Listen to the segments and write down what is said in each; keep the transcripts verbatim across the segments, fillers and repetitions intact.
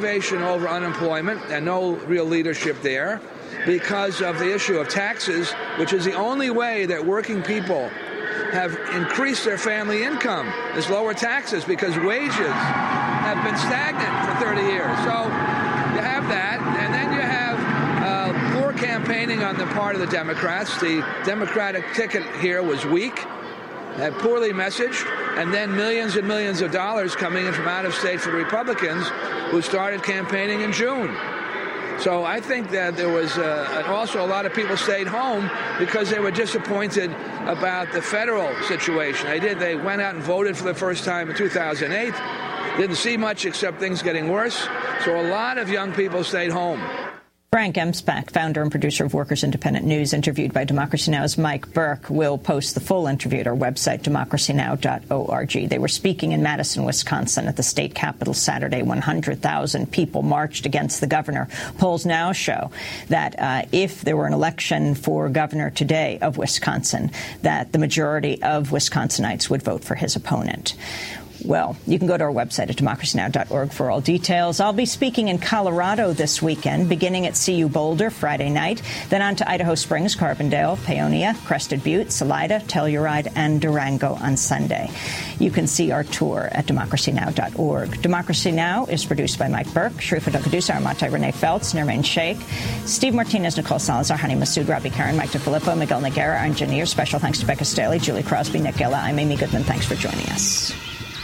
Innovation over unemployment, and no real leadership there because of the issue of taxes, which is the only way that working people have increased their family income, is lower taxes, because wages have been stagnant for thirty years. So you have that, and then you have uh, poor campaigning on the part of the Democrats. The Democratic ticket here was weak, had poorly messaged, and then millions and millions of dollars coming in from out of state for the Republicans who started campaigning in June. So I think that there was uh, also a lot of people stayed home because they were disappointed about the federal situation. They did. They went out and voted for the first time in two thousand eight. Didn't see much except things getting worse. So a lot of young people stayed home. Frank Emspak, founder and producer of Workers Independent News, interviewed by Democracy Now!'s Mike Burke. We'll post the full interview at our website, democracy now dot org. They were speaking in Madison, Wisconsin at the state capitol Saturday. one hundred thousand people marched against the governor. Polls now show that uh, if there were an election for governor today of Wisconsin, that the majority of Wisconsinites would vote for his opponent. Well, you can go to our website at democracy now dot org for all details. I'll be speaking in Colorado this weekend, beginning at C U Boulder Friday night, then on to Idaho Springs, Carbondale, Paonia, Crested Butte, Salida, Telluride, and Durango on Sunday. You can see our tour at democracy now dot org. Democracy Now! Is produced by Mike Burke, Sharifa Dakadusa, Armate Renee Feltz, Nermain Sheikh, Steve Martinez, Nicole Salazar, Hani Masood, Robbie Karen, Mike DeFilippo, Miguel Noguera, our engineer. Special thanks to Becca Staley, Julie Crosby, Nick Ella. I'm Amy Goodman. Thanks for joining us.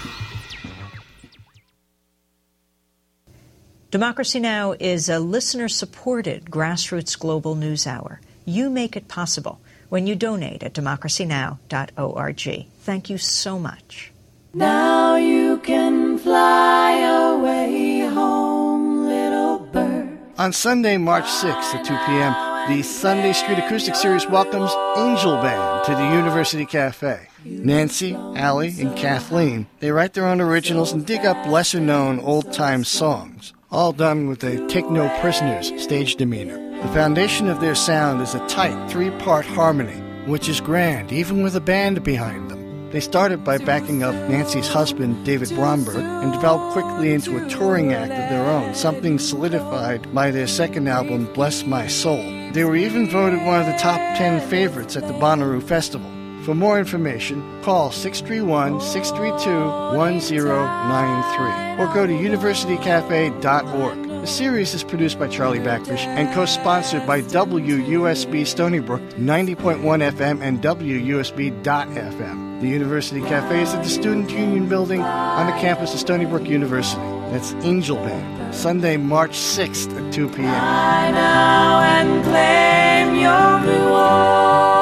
Democracy Now! Is a listener-supported grassroots global news hour. You make it possible when you donate at democracy now dot org. Thank you so much. Now you can fly away home, little bird. On Sunday, March sixth at two p.m., the Sunday Street Acoustic Series welcomes Angel Band to the University Cafe. Nancy, Allie, and Kathleen, they write their own originals and dig up lesser-known old-time songs, all done with a take-no-prisoners stage demeanor. The foundation of their sound is a tight three-part harmony, which is grand, even with a band behind them. They started by backing up Nancy's husband, David Bromberg, and developed quickly into a touring act of their own, something solidified by their second album, Bless My Soul. They were even voted one of the top ten favorites at the Bonnaroo Festival. For more information, call six three one, six three two, one zero nine three or go to university cafe dot org. The series is produced by Charlie Backfish and co-sponsored by W U S B Stony Brook, ninety point one F M and W U S B dot F M. The University Cafe is at the Student Union Building on the campus of Stony Brook University. That's Angel Band, Sunday, March sixth at two p.m. Fly now and claim your reward.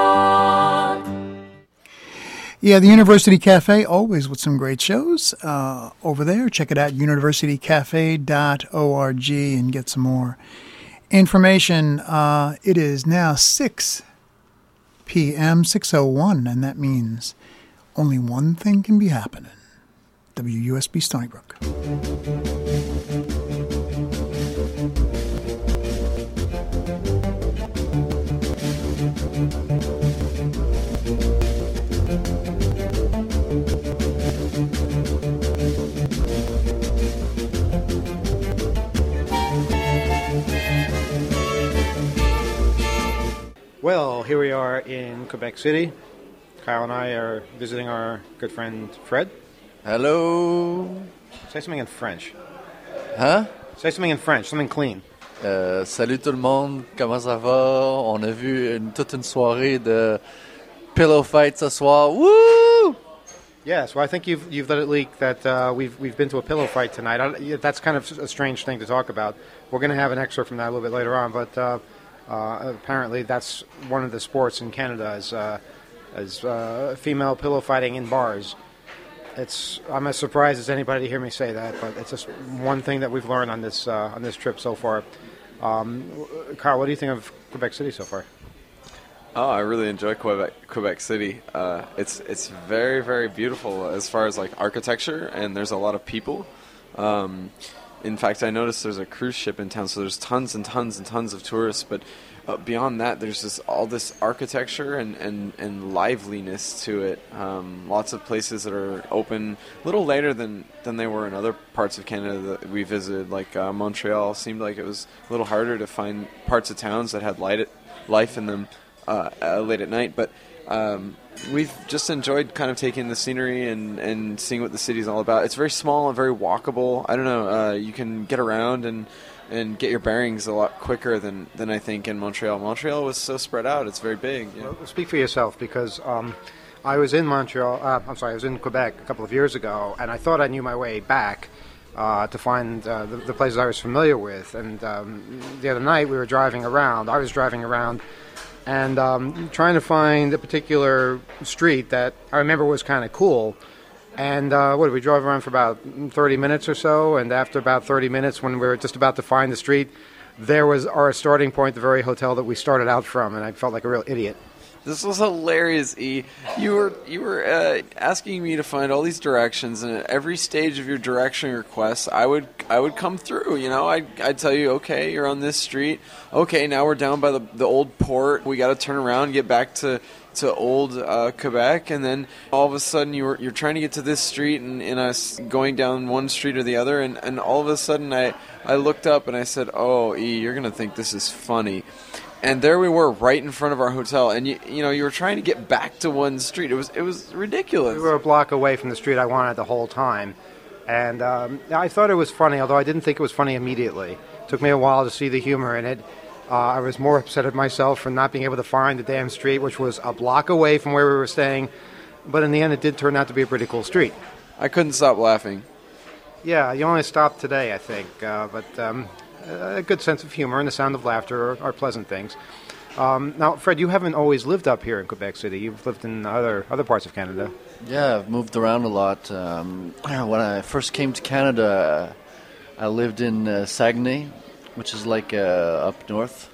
Yeah, the University Cafe, always with some great shows uh, over there. Check it out, university cafe dot org, and get some more information. Uh, it is now six p.m., six oh one, and that means only one thing can be happening. W U S B Stony Brook. Well, here we are in Quebec City. Kyle and I are visiting our good friend Fred. Hello. Say something in French. Huh? Say something in French, something clean. Euh, salut tout le monde, comment ça va? On a vu une, toute une soirée de pillow fight ce soir. Woo! Yeah, so I think you've you've let it leak that uh, we've we've been to a pillow fight tonight. I, that's kind of a strange thing to talk about. We're going to have an excerpt from that a little bit later on, but uh, uh, apparently that's one of the sports in Canada is uh, is uh, female pillow fighting in bars. It's I'm as surprised as anybody to hear me say that, but it's just one thing that we've learned on this uh, on this trip so far. Um, Carl, what do you think of Quebec City so far? Oh, I really enjoy Quebec, Quebec City. Uh, it's it's very, very beautiful as far as like architecture, and there's a lot of people. Um, in fact, I noticed there's a cruise ship in town, so there's tons and tons and tons of tourists. But uh, beyond that, there's just all this architecture and, and, and liveliness to it. Um, lots of places that are open a little later than, than they were in other parts of Canada that we visited. Like uh, Montreal seemed like it was a little harder to find parts of towns that had light, life in them uh, uh, late at night. But um, we've just enjoyed kind of taking the scenery and, and seeing what the city's all about. It's very small and very walkable. I don't know, uh, you can get around and, and get your bearings a lot quicker than, than I think in Montreal. Montreal was so spread out. It's very big. Yeah. Well, speak for yourself, because um, I was in Montreal, uh, I'm sorry, I was in Quebec a couple of years ago, and I thought I knew my way back uh, to find uh, the, the places I was familiar with. And um, the other night we were driving around. I was driving around and um, trying to find a particular street that I remember was kind of cool. And uh, what, we drove around for about thirty minutes or so, and after about thirty minutes, when we were just about to find the street, there was our starting point, the very hotel that we started out from, and I felt like a real idiot. This was hilarious, E. You were you were uh, asking me to find all these directions, and at every stage of your direction requests, I would I would come through. You know, I'd, I'd tell you, okay, you're on this street. Okay, now we're down by the the old port. We got to turn around and get back to to old uh, Quebec, and then all of a sudden you were you're trying to get to this street, and, and us going down one street or the other, and, and all of a sudden I I looked up and I said, oh, E, you're gonna think this is funny. And there we were, right in front of our hotel, and you, you know, you were trying to get back to one street. It was, it was ridiculous. We were a block away from the street I wanted the whole time, and um, I thought it was funny, although I didn't think it was funny immediately. It took me a while to see the humor in it. Uh, I was more upset at myself for not being able to find the damn street, which was a block away from where we were staying. But in the end, it did turn out to be a pretty cool street. I couldn't stop laughing. Yeah, you only stopped today, I think, uh, but. Um, A good sense of humor and the sound of laughter are, are pleasant things. Um, now, Fred, you haven't always lived up here in Quebec City. You've lived in other other parts of Canada. Yeah, I've moved around a lot. Um, when I first came to Canada, I lived in uh, Saguenay, which is like uh, up north.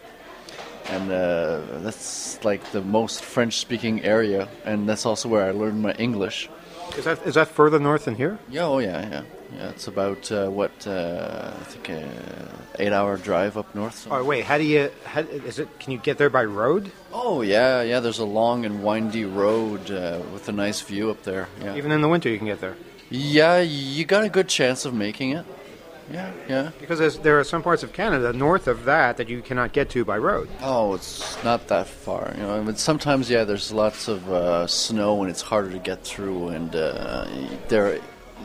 And uh, that's like the most French-speaking area, and that's also where I learned my English. Is that is that further north than here? Yeah, oh yeah, yeah. Yeah, it's about, uh, what, uh, I think an eight-hour drive up north. So. Oh, wait, how do you, how, is it, can you get there by road? Oh, yeah, yeah, there's a long and windy road uh, with a nice view up there. Yeah. Even in the winter you can get there? Yeah, you got a good chance of making it. Yeah, yeah. Because there's, there are some parts of Canada north of that that you cannot get to by road. Oh, it's not that far. You know, but sometimes, yeah, there's lots of uh, snow and it's harder to get through, and uh, there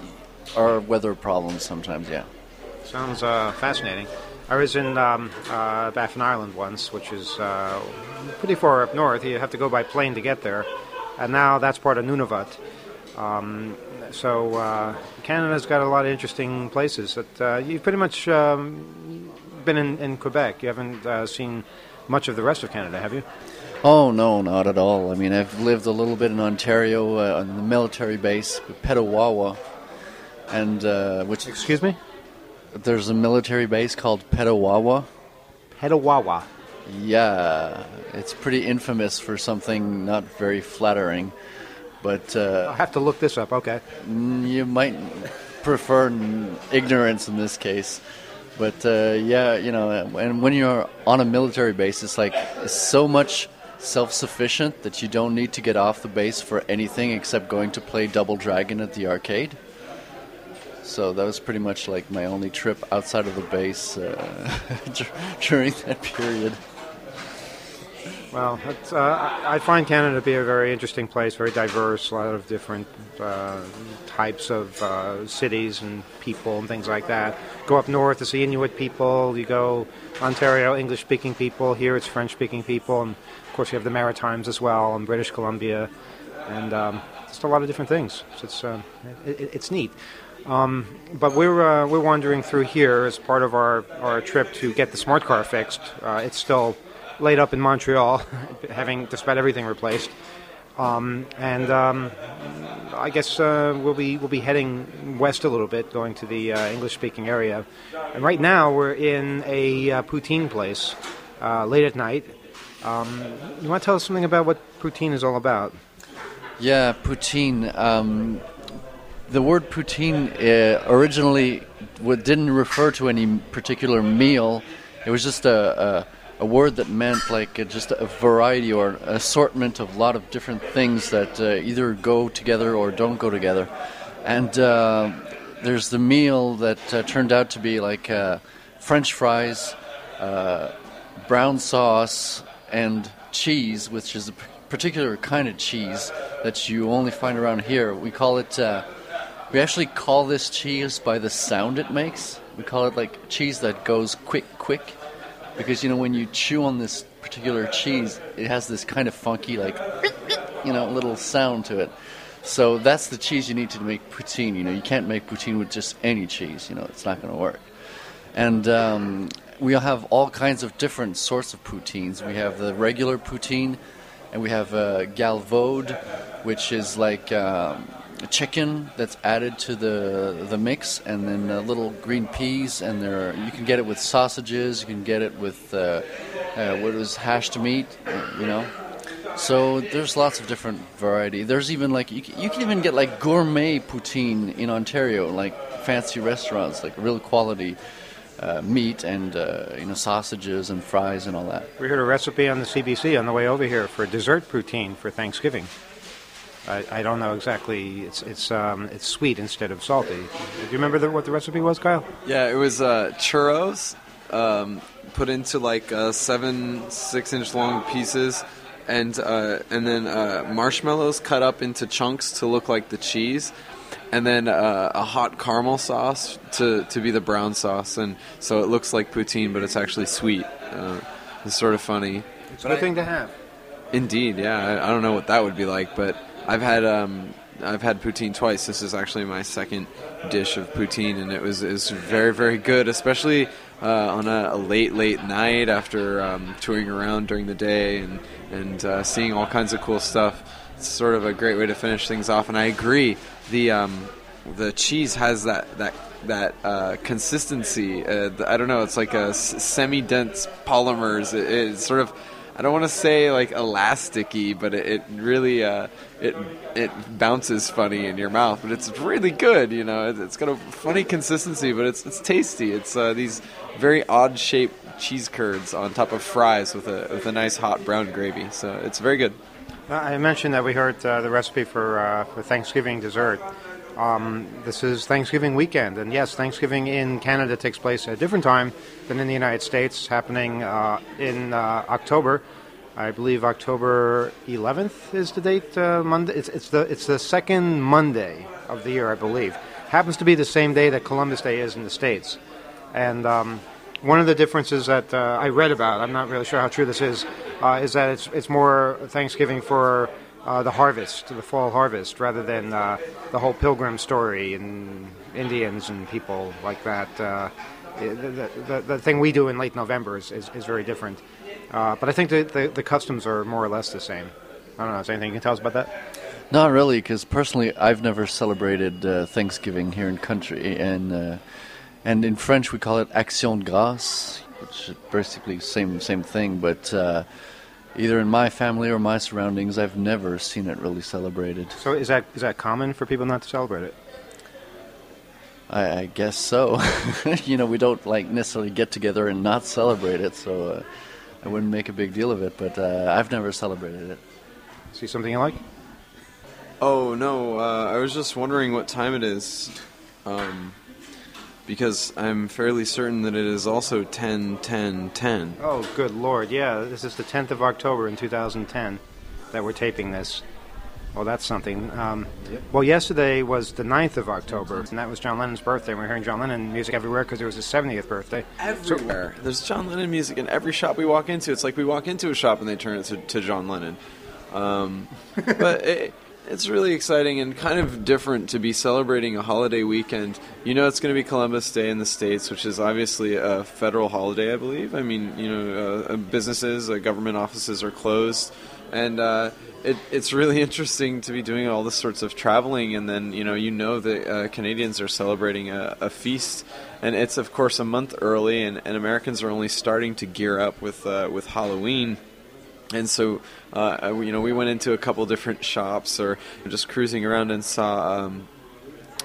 are weather problems sometimes, yeah. Sounds uh, fascinating. I was in um, uh, Baffin Island once, which is uh, pretty far up north. You have to go by plane to get there. And now that's part of Nunavut. Um, so uh, Canada's got a lot of interesting places. That uh, you've pretty much um, been in, in Quebec. You haven't uh, seen much of the rest of Canada, have you? Oh, no, not at all. I mean, I've lived a little bit in Ontario uh, on the military base, Petawawa. And uh, which excuse me, there's a military base called Petawawa. Petawawa. Yeah, it's pretty infamous for something not very flattering, but uh, I'll have to look this up. Okay, you might prefer ignorance in this case, but uh, yeah, you know, and when you're on a military base, it's like so much self-sufficient that you don't need to get off the base for anything except going to play Double Dragon at the arcade. So that was pretty much like my only trip outside of the base uh, during that period. Well, it's, uh, I find Canada to be a very interesting place, very diverse, a lot of different uh, types of uh, cities and people and things like that. Go up north to see Inuit people. You go Ontario, English-speaking people. Here it's French-speaking people. And, of course, you have the Maritimes as well and British Columbia. And um, just a lot of different things. So it's, uh, it, it's neat. Um, but we're uh, we're wandering through here as part of our, our trip to get the smart car fixed. Uh, it's still laid up in Montreal, having just about everything replaced. Um, and um, I guess uh, we'll be we'll be heading west a little bit, going to the uh, English-speaking area. And right now we're in a uh, poutine place uh, late at night. Um, you want to tell us something about what poutine is all about? Yeah, poutine. Um, the word poutine uh, originally w- didn't refer to any particular meal. It was just a, a, a word that meant like uh, just a variety or an assortment of a lot of different things that uh, either go together or don't go together. And uh, there's the meal that uh, turned out to be like uh, French fries, uh, brown sauce, and cheese, which is a p- particular kind of cheese that you only find around here. We call it, uh, we actually call this cheese by the sound it makes. We call it like cheese that goes quick, quick. Because, you know, when you chew on this particular cheese, it has this kind of funky, like, you know, little sound to it. So that's the cheese you need to make poutine. You know, you can't make poutine with just any cheese. You know, it's not going to work. And um, we have all kinds of different sorts of poutines. We have the regular poutine, and we have uh, galvaude, which is like um, chicken that's added to the the mix, and then uh, little green peas. And there, you can get it with sausages. You can get it with uh, uh, what is hashed meat. You know. So there's lots of different variety. There's even like you can, you can even get like gourmet poutine in Ontario, like fancy restaurants, like real quality uh, meat and uh, you know sausages and fries and all that. We heard a recipe on the C B C on the way over here for dessert poutine for Thanksgiving. I, I don't know exactly. It's it's um, it's sweet instead of salty. Do you remember the, what the recipe was, Kyle? Yeah, it was uh, churros um, put into like uh, seven six-inch long pieces. And uh, and then uh, marshmallows cut up into chunks to look like the cheese, and then uh, a hot caramel sauce to, to be the brown sauce, and so it looks like poutine, but it's actually sweet. Uh, it's sort of funny. It's a good thing to have. Indeed, yeah. I, I don't know what that would be like, but I've had um, I've had poutine twice. This is actually my second dish of poutine, and it was is very very good, especially uh, on a, a late late night after um, touring around during the day and. and uh, seeing all kinds of cool stuff. It's sort of a great way to finish things off. And I agree, the um, the cheese has that that that uh, consistency. Uh, I don't know. It's like a s- semi-dense polymers. It, it's sort of, I don't want to say like elasticy, but it, it really uh, it it bounces funny in your mouth. But it's really good. You know, it, it's got a funny consistency, but it's it's tasty. It's uh, these very odd shaped cheese curds on top of fries with a with a nice hot brown gravy. So it's very good. I mentioned that we heard uh, the recipe for uh, for Thanksgiving dessert. Um, this is Thanksgiving weekend, and yes, Thanksgiving in Canada takes place at a different time than in the United States, happening uh, in uh, October. I believe October eleventh is the date. Uh, Monday. It's, it's the it's the second Monday of the year, I believe. Happens to be the same day that Columbus Day is in the States, and. Um, One of the differences that uh, I read about, I'm not really sure how true this is, uh, is that it's it's more Thanksgiving for uh, the harvest, the fall harvest, rather than uh, the whole Pilgrim story and Indians and people like that. Uh, the, the, the thing we do in late November is, is, is very different. Uh, but I think the, the, the customs are more or less the same. I don't know, is there anything you can tell us about that? Not really, because personally I've never celebrated uh, Thanksgiving here in country, and uh, And in French, we call it Action de Grâce, which is basically same same thing. But uh, either in my family or my surroundings, I've never seen it really celebrated. So is that is that common for people not to celebrate it? I, I guess so. You know, we don't like necessarily get together and not celebrate it, so uh, I wouldn't make a big deal of it. But uh, I've never celebrated it. See something you like? Oh no, uh, I was just wondering what time it is. Um, Because I'm fairly certain that it is also ten ten ten. Oh, good Lord, yeah. This is the tenth of October in two thousand ten that we're taping this. Well, that's something. Um, yep. Well, yesterday was the ninth of October, and that was John Lennon's birthday. We're hearing John Lennon music everywhere because it was his seventieth birthday. Everywhere. So, there's John Lennon music in every shop we walk into. It's like we walk into a shop and they turn it to, to John Lennon. Um, but... It, It's really exciting and kind of different to be celebrating a holiday weekend. You know, it's going to be Columbus Day in the States, which is obviously a federal holiday, I believe. I mean, you know, uh, businesses, uh, government offices are closed. And uh, it, it's really interesting to be doing all this sorts of traveling. And then, you know, you know that uh, Canadians are celebrating a, a feast. And it's, of course, a month early, and, and Americans are only starting to gear up with uh, with Halloween. And so, uh, you know, we went into a couple different shops or just cruising around and saw um,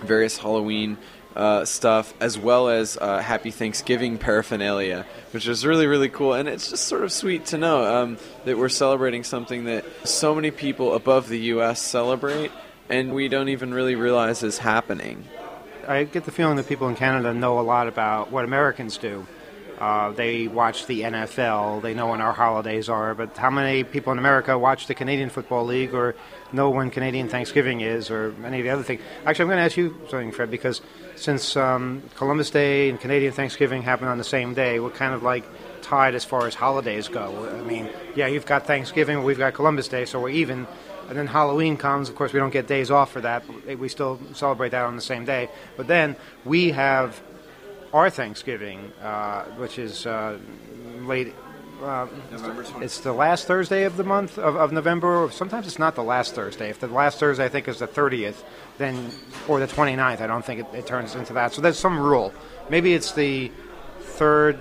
various Halloween uh, stuff, as well as uh, Happy Thanksgiving paraphernalia, which is really, really cool. And it's just sort of sweet to know um, that we're celebrating something that so many people above the U S celebrate, and we don't even really realize is happening. I get the feeling that people in Canada know a lot about what Americans do. Uh, they watch the N F L, they know when our holidays are, but how many people in America watch the Canadian Football League or know when Canadian Thanksgiving is or any of the other things? Actually, I'm going to ask you something, Fred, because since um, Columbus Day and Canadian Thanksgiving happen on the same day, we're kind of like tied as far as holidays go. I mean, yeah, you've got Thanksgiving, we've got Columbus Day, so we're even. And then Halloween comes. Of course, we don't get days off for that. But we still celebrate that on the same day. But then we have our Thanksgiving, uh, which is uh, late. Uh, it's the last Thursday of the month of, of November. Sometimes it's not the last Thursday. If the last Thursday, I think, is the thirtieth, then or the twenty-ninth, I don't think it, it turns into that. So there's some rule. Maybe it's the third.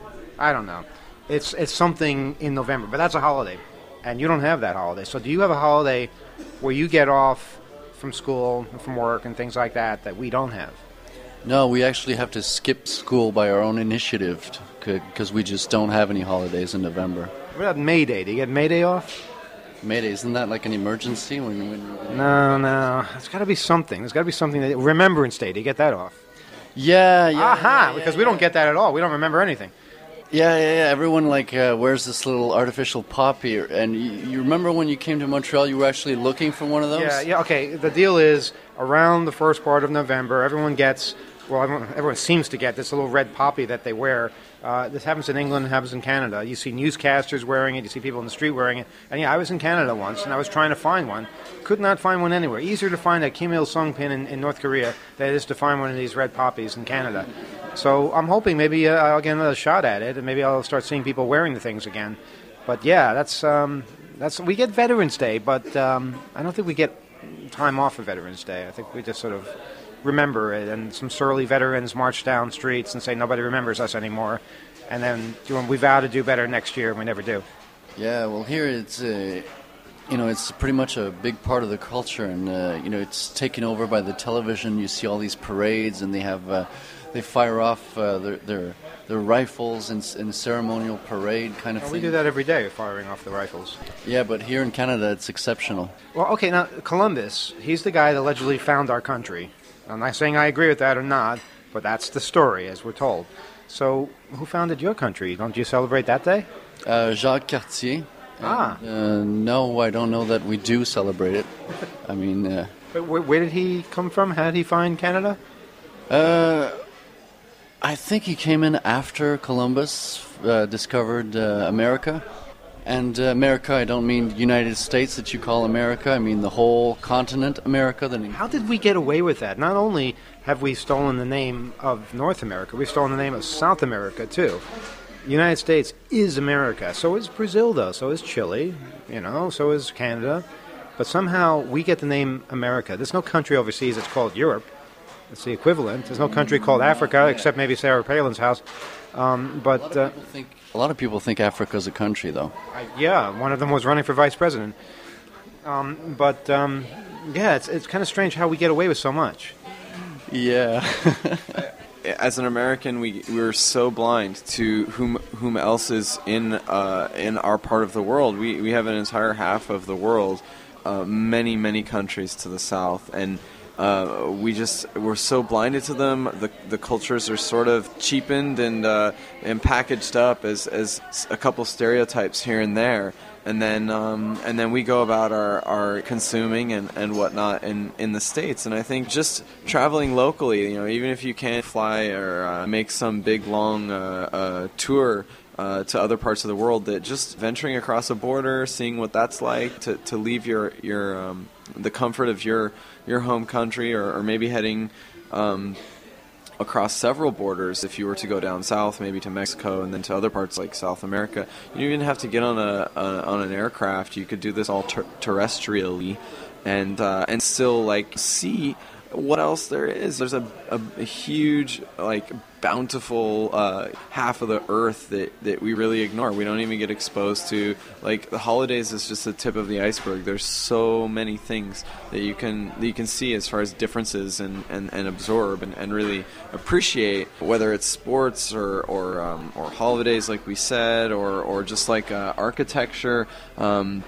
I don't know. It's it's something in November, but that's a holiday. And you don't have that holiday. So do you have a holiday where you get off from school and from work and things like that that we don't have? No, we actually have to skip school by our own initiative because we just don't have any holidays in November. What about May Day? Do you get May Day off? May Day, isn't that like an emergency? When, when, no, no. It's got to be something. There's got to be something. That, Remembrance Day, do you get that off? Yeah, yeah. Aha, yeah, yeah, because yeah. we don't get that at all. We don't remember anything. Yeah, yeah, yeah. Everyone like uh, wears this little artificial poppy, and you, you remember when you came to Montreal, you were actually looking for one of those. Yeah, yeah. Okay. The deal is around the first part of November, everyone gets. Well, everyone, everyone seems to get this little red poppy that they wear. Uh, this happens in England, it happens in Canada. You see newscasters wearing it, you see people in the street wearing it. And yeah, I was in Canada once, and I was trying to find one. Could not find one anywhere. Easier to find a Kim Il-sung pin in, in North Korea than it is to find one of these red poppies in Canada. So I'm hoping maybe uh, I'll get another shot at it, and maybe I'll start seeing people wearing the things again. But yeah, that's um, that's we get Veterans Day, but um, I don't think we get time off for Veterans Day. I think we just sort of remember it, and some surly veterans march down streets and say nobody remembers us anymore, and then we vow to do better next year, and we never do. Yeah, well, here it's uh, you know it's pretty much a big part of the culture, and uh, you know it's taken over by the television. You see all these parades, and they have uh, they fire off uh, their, their their rifles in, in ceremonial parade kind of well, thing. We do that every day, firing off the rifles. Yeah, but here in Canada, it's exceptional. Well, okay, now Columbus, he's the guy that allegedly found our country. I'm not saying I agree with that or not, but that's the story, as we're told. So, who founded your country? Don't you celebrate that day? Uh, Jacques Cartier. Ah. And, uh, no, I don't know that we do celebrate it. I mean... Uh, but where, where did he come from? How did he find Canada? Uh, I think he came in after Columbus uh, discovered uh, America. And uh, America, I don't mean United States that you call America. I mean the whole continent, America. The How did we get away with that? Not only have we stolen the name of North America, we've stolen the name of South America, too. The United States is America. So is Brazil, though. So is Chile, you know, so is Canada. But somehow we get the name America. There's no country overseas that's called Europe. It's the equivalent. There's no country called Africa, except maybe Sarah Palin's house. Um, but... A lot of people think A lot of people think Africa's a country, though. Uh, yeah, one of them was running for vice president. Um, but, um, yeah, it's it's kind of strange how we get away with so much. Yeah. As an American, we we're so blind to whom whom else is in uh, in our part of the world. We we have an entire half of the world, uh, many many countries to the south, and Uh, we just we're so blinded to them. The the cultures are sort of cheapened and uh, and packaged up as as a couple stereotypes here and there, and then um, and then we go about our, our consuming and, and whatnot in, in the States. And I think just traveling locally, you know, even if you can't fly or uh, make some big long uh, uh, tour. Uh, to other parts of the world, that just venturing across a border, seeing what that's like, to, to leave your your um, the comfort of your your home country, or, or maybe heading um, across several borders. If you were to go down south, maybe to Mexico, and then to other parts like South America, you don't even have to get on a, a on an aircraft. You could do this all ter- terrestrially, and uh, and still like see what else there is. There's a, a, a huge, like, bountiful uh, half of the earth that, that we really ignore. We don't even get exposed to. Like, the holidays is just the tip of the iceberg. There's so many things that you can that you can see as far as differences and, and, and absorb and, and really appreciate, whether it's sports or or, um, or holidays, like we said, or, or just like uh, architecture um,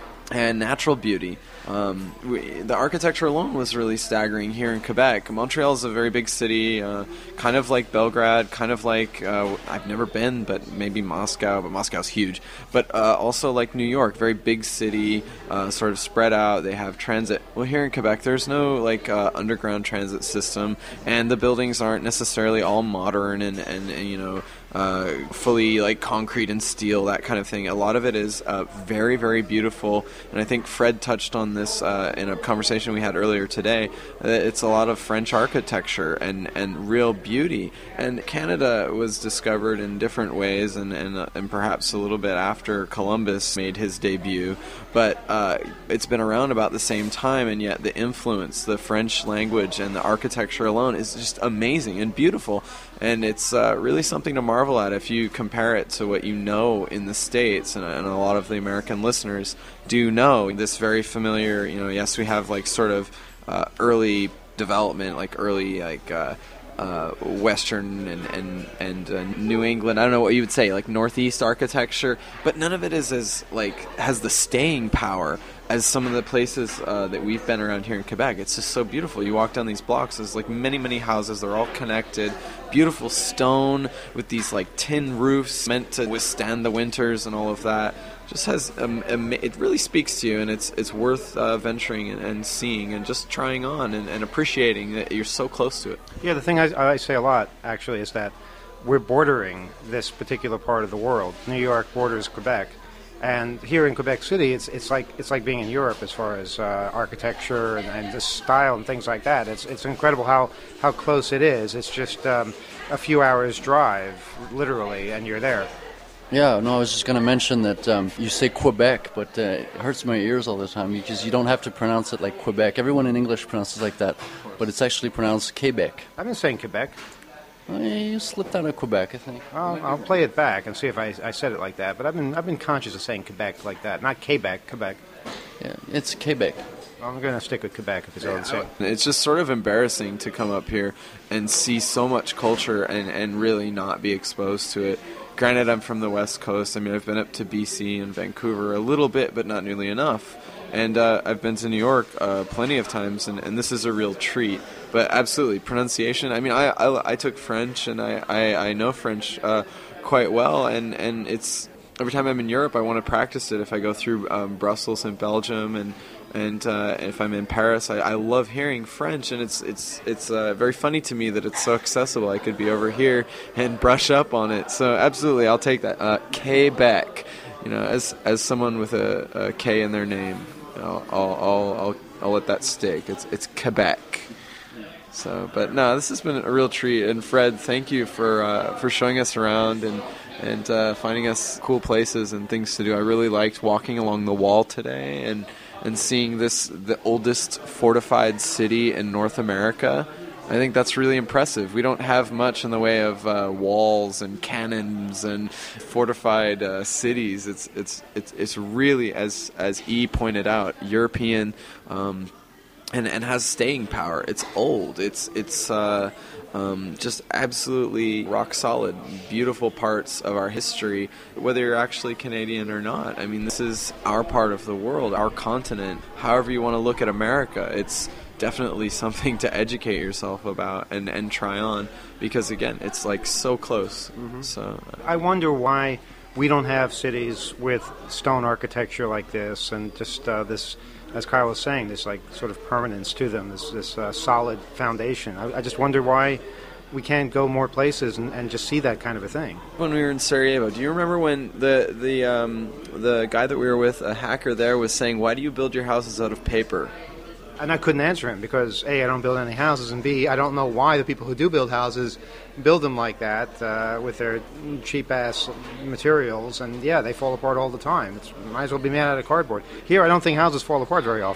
and natural beauty. Um, we, the architecture alone was really staggering here in Quebec. Montreal is a very big city, uh, kind of like Belgrade, kind of like, uh, I've never been, but maybe Moscow, but Moscow's huge. But uh, also like New York, very big city, uh, sort of spread out. They have transit. Well, here in Quebec, there's no like uh, underground transit system, and the buildings aren't necessarily all modern and, and, and you know, Uh, fully like concrete and steel, that kind of thing. A lot of it is uh, very, very beautiful, and I think Fred touched on this uh, in a conversation we had earlier today. Uh, it's a lot of French architecture and, and real beauty. And Canada was discovered in different ways, and and, uh, and perhaps a little bit after Columbus made his debut, but uh, it's been around about the same time, and yet the influence, the French language and the architecture alone is just amazing and beautiful, and it's uh, really something to marvel at if you compare it to what you know in the States, and, and a lot of the American listeners do know this very familiar, you know, yes, we have like sort of uh, early development, like early like uh, uh, Western and and, and uh, New England, I don't know what you would say, like Northeast architecture, but none of it is as like has the staying power as some of the places uh, that we've been around here in Quebec. It's just so beautiful. You walk down these blocks, there's like many, many houses. They're all connected. Beautiful stone with these like tin roofs meant to withstand the winters and all of that. Just has, um, um, it really speaks to you, and it's it's worth uh, venturing and, and seeing and just trying on and, and appreciating that you're so close to it. Yeah, the thing I, I say a lot, actually, is that we're bordering this particular part of the world. New York borders Quebec. And here in Quebec City, it's it's like it's like being in Europe as far as uh, architecture and, and the style and things like that. It's it's incredible how, how close it is. It's just um, a few hours drive, literally, and you're there. Yeah, no, I was just going to mention that um, you say Quebec, but uh, it hurts my ears all the time because you don't have to pronounce it like Quebec. Everyone in English pronounces it like that, but it's actually pronounced Quebec. I've been saying Quebec. You slipped out of Quebec, I think. I'll, I'll play it back and see if I, I said it like that. But I've been I've been conscious of saying Quebec like that, not Quebec, Quebec. Yeah, it's Quebec. I'm going to stick with Quebec if it's all the same. It's just sort of embarrassing to come up here and see so much culture and, and really not be exposed to it. Granted, I'm from the West Coast. I mean, I've been up to B C and Vancouver a little bit, but not nearly enough. And uh, I've been to New York uh, plenty of times, and, and this is a real treat. But absolutely, pronunciation. I mean, I I, I took French, and I, I, I know French uh, quite well, and, and it's every time I'm in Europe, I want to practice it. If I go through um, Brussels and Belgium, and and uh, if I'm in Paris, I, I love hearing French, and it's it's it's uh, very funny to me that it's so accessible. I could be over here and brush up on it. So absolutely, I'll take that. Uh, Quebec, you know, as as someone with a, a K in their name, I'll I'll I'll, I'll, I'll let that stick. It's it's Quebec. So, but no, this has been a real treat. And Fred, thank you for uh, for showing us around and and uh, finding us cool places and things to do. I really liked walking along the wall today and and seeing this the oldest fortified city in North America. I think that's really impressive. We don't have much in the way of uh, walls and cannons and fortified uh, cities. It's it's it's it's really, as as E pointed out, European. Um, And, and has staying power. It's old. It's it's uh, um, just absolutely rock solid. Beautiful parts of our history, whether you're actually Canadian or not. I mean, this is our part of the world, our continent. However you want to look at America, it's definitely something to educate yourself about and, and try on, because again, it's like so close. Mm-hmm. So I wonder why we don't have cities with stone architecture like this, and just uh, this. As Kyle was saying, this like sort of permanence to them, this this uh, solid foundation. I, I just wonder why we can't go more places and, and just see that kind of a thing. When we were in Sarajevo, do you remember when the the um, the guy that we were with, a hacker there, was saying, "Why do you build your houses out of paper?" And I couldn't answer him because A, I don't build any houses, and B, I don't know why the people who do build houses build them like that uh, with their cheap-ass materials, and yeah, they fall apart all the time. It might as well be made out of cardboard. Here, I don't think houses fall apart very often.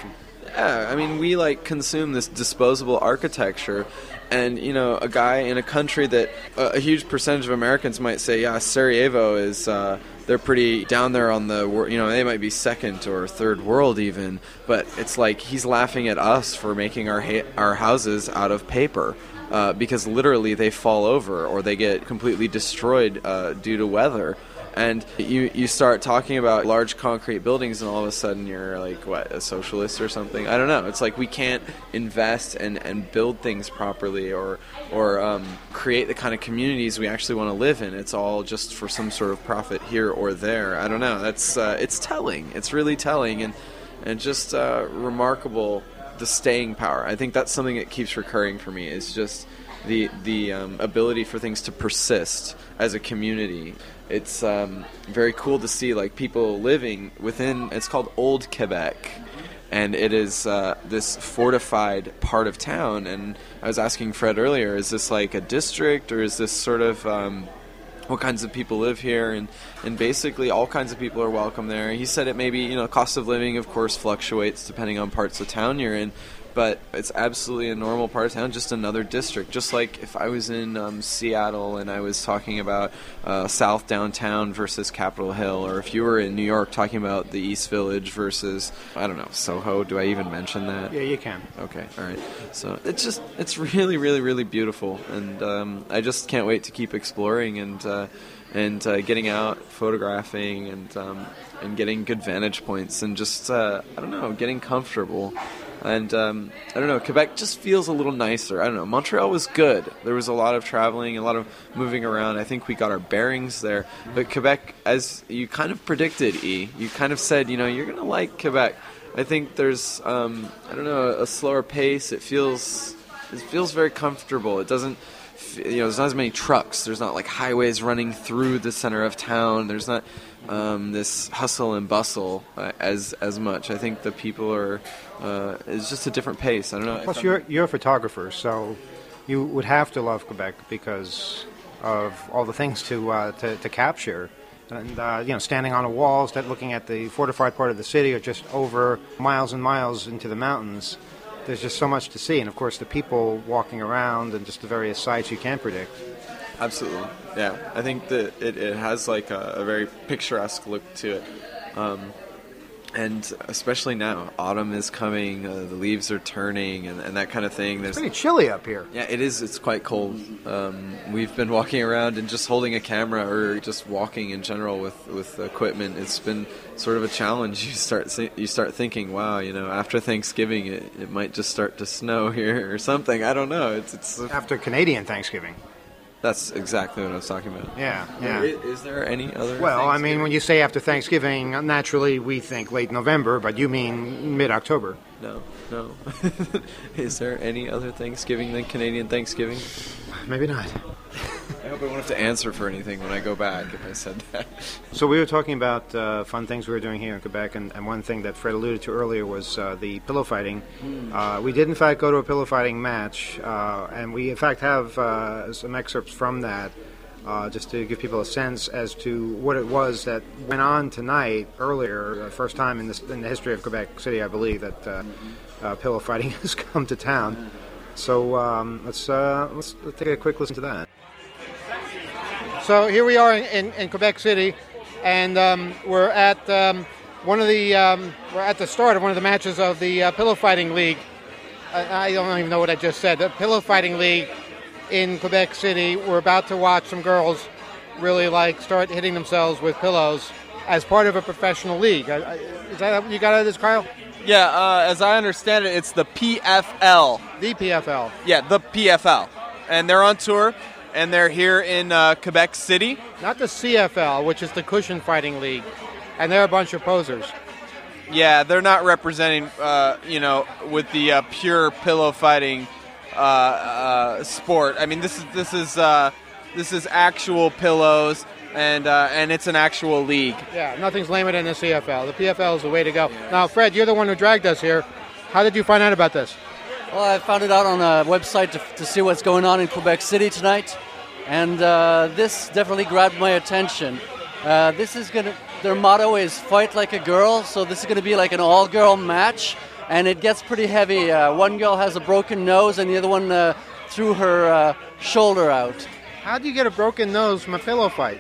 Yeah, I mean, we like consume this disposable architecture, and you know, a guy in a country that uh, a huge percentage of Americans might say, yeah, Sarajevo is uh, they're pretty down there on the, you know, they might be second or third world even, but it's like he's laughing at us for making our ha- our houses out of paper. Uh, because literally they fall over or they get completely destroyed uh, due to weather. And you, you start talking about large concrete buildings and all of a sudden you're like, what, a socialist or something? I don't know. It's like we can't invest and, and build things properly or or um, create the kind of communities we actually want to live in. It's all just for some sort of profit here or there. I don't know. That's uh, it's telling. It's really telling and, and just uh, remarkable. The staying power. I think that's something that keeps recurring for me is just the the um, ability for things to persist as a community. It's um, very cool to see like people living within, it's called Old Quebec, and it is uh, this fortified part of town. And I was asking Fred earlier, is this like a district or is this sort of um, what kinds of people live here, and, and basically all kinds of people are welcome there. He said it maybe, you know, cost of living, of course, fluctuates depending on parts of town you're in, but it's absolutely a normal part of town, just another district. Just like if I was in um, Seattle and I was talking about uh, South Downtown versus Capitol Hill, or if you were in New York talking about the East Village versus, I don't know, Soho. Do I even mention that? Yeah, you can. Okay, all right. So it's just, it's really, really, really beautiful, and um, I just can't wait to keep exploring and uh, and uh, getting out, photographing, and um, and getting good vantage points, and just uh, I don't know, getting comfortable. And, um, I don't know, Quebec just feels a little nicer. I don't know, Montreal was good. There was a lot of traveling, a lot of moving around. I think we got our bearings there. But Quebec, as you kind of predicted, E, you kind of said, you know, you're going to like Quebec. I think there's, um, I don't know, a slower pace. It feels, it feels very comfortable. It doesn't, you know, there's not as many trucks. There's not, like, highways running through the center of town. There's not um, this hustle and bustle uh, as as much. I think the people are, uh, it's just a different pace. I don't know. Plus, you're, you're a photographer, so you would have to love Quebec because of all the things to uh, to, to capture. And, uh, you know, standing on a wall, st- looking at the fortified part of the city or just over miles and miles into the mountains, there's just so much to see. And, of course, the people walking around and just the various sights you can't predict. Absolutely, yeah. I think that it, it has like a, a very picturesque look to it. Um, and especially now, autumn is coming, uh, the leaves are turning, and, and that kind of thing. There's, it's pretty chilly up here. Yeah, it is. It's quite cold. Um, we've been walking around and just holding a camera or just walking in general with, with equipment. It's been sort of a challenge. You start you start thinking, wow, you know, after Thanksgiving, it, it might just start to snow here or something. I don't know. It's, it's after Canadian Thanksgiving. That's exactly what I was talking about. Yeah, yeah. Is, is there any other? Well, I mean, when you say after Thanksgiving, naturally we think late November, but you mean mid-October. No, no. Is there any other Thanksgiving than Canadian Thanksgiving? Maybe not. I hope I won't have to answer for anything when I go back if I said that. So we were talking about uh, fun things we were doing here in Quebec, and, and one thing that Fred alluded to earlier was uh, the pillow fighting. Mm. Uh, we did, in fact, go to a pillow fighting match, uh, and we, in fact, have uh, some excerpts from that, uh, just to give people a sense as to what it was that went on tonight earlier, the first time in, this, in the history of Quebec City, I believe, that uh, uh, pillow fighting has come to town. So um, let's, uh, let's let's take a quick listen to that. So here we are in, in, in Quebec City, and um, we're at um, one of the um, we're at the start of one of the matches of the uh, Pillow Fighting League. I, I don't even know what I just said. The Pillow Fighting League in Quebec City. We're about to watch some girls really like start hitting themselves with pillows as part of a professional league. I, I, is that what you got out of this, Kyle? Yeah, uh, as I understand it, it's the P F L. The P F L. Yeah, the P F L. And they're on tour, and they're here in uh, Quebec City. Not the C F L, which is the Cushion Fighting League. And they're a bunch of posers. Yeah, they're not representing, uh, you know, with the uh, pure pillow fighting uh, uh, sport. I mean, this is this is uh, this is actual pillows. And uh, and it's an actual league. Yeah, nothing's lamer than the C F L. The P F L is the way to go. Yeah. Now, Fred, you're the one who dragged us here. How did you find out about this? Well, I found it out on a website to, to see what's going on in Quebec City tonight, and uh, this definitely grabbed my attention. Uh, this is gonna. Their motto is "Fight like a girl," so this is going to be like an all-girl match, and it gets pretty heavy. Uh, one girl has a broken nose, and the other one uh, threw her uh, shoulder out. How do you get a broken nose from a pillow fight?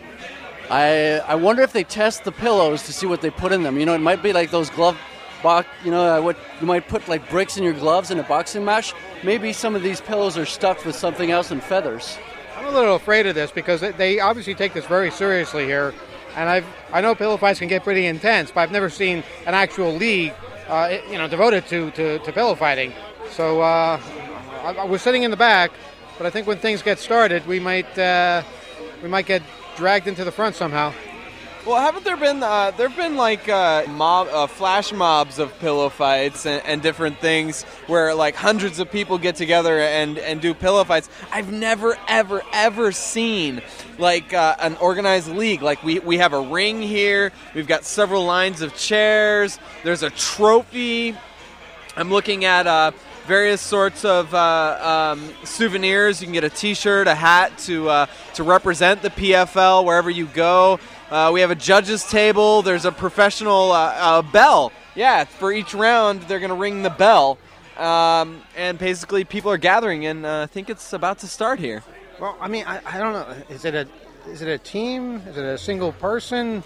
I I wonder if they test the pillows to see what they put in them. You know, it might be like those glove box. You know, uh, what you might put like bricks in your gloves in a boxing match. Maybe some of these pillows are stuffed with something else than feathers. I'm a little afraid of this because they obviously take this very seriously here, and I've I know pillow fights can get pretty intense, but I've never seen an actual league, uh, you know, devoted to, to, to pillow fighting. So uh, I, I was sitting in the back, but I think when things get started, we might uh, we might get dragged into the front somehow. Well, haven't there been uh, there've been like uh, mob uh, flash mobs of pillow fights and, and different things where like hundreds of people get together and, and do pillow fights. I've never ever ever seen like uh, an organized league. Like we we have a ring here. We've got several lines of chairs. There's a trophy. I'm looking at uh, various sorts of uh, um, souvenirs. You can get a T-shirt, a hat to uh, to represent the P F L wherever you go. Uh, we have a judges table. There's a professional uh, uh, bell. Yeah, for each round, they're going to ring the bell. Um, and basically, people are gathering, and uh, I think it's about to start here. Well, I mean, I, I don't know. Is it a is it a team? Is it a single person?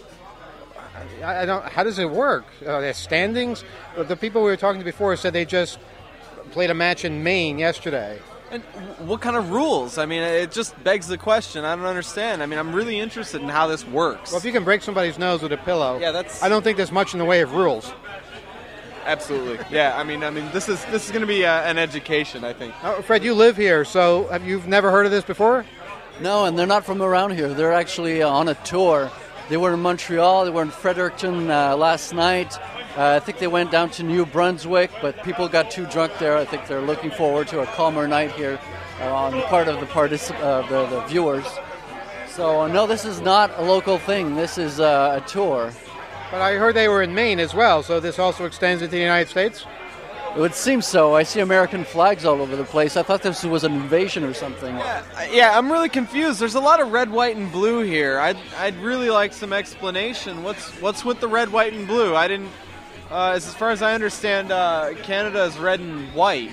I, I don't. How does it work? Uh, there's standings. The people we were talking to before said they just played a match in Maine yesterday. And what kind of rules? I mean, it just begs the question. I don't understand. I mean, I'm really interested in how this works. Well, if you can break somebody's nose with a pillow, yeah, that's. I don't think there's much in the way of rules. Absolutely. Yeah. I mean, I mean, this is this is going to be uh, an education, I think. Oh, Fred, you live here, so have you've never heard of this before? No, and they're not from around here. They're actually uh, on a tour. They were in Montreal. They were in Fredericton uh, last night. Uh, I think they went down to New Brunswick, but people got too drunk there. I think they're looking forward to a calmer night here uh, on the part of the, particip- uh, the the viewers. So, uh, no, this is not a local thing. This is uh, a tour. But I heard they were in Maine as well, so this also extends into the United States? It would seem so. I see American flags all over the place. I thought this was an invasion or something. Yeah, yeah, I'm really confused. There's a lot of red, white, and blue here. I'd I'd really like some explanation. What's what's with the red, white, and blue? I didn't. Uh, as far as I understand, uh, Canada is red and white.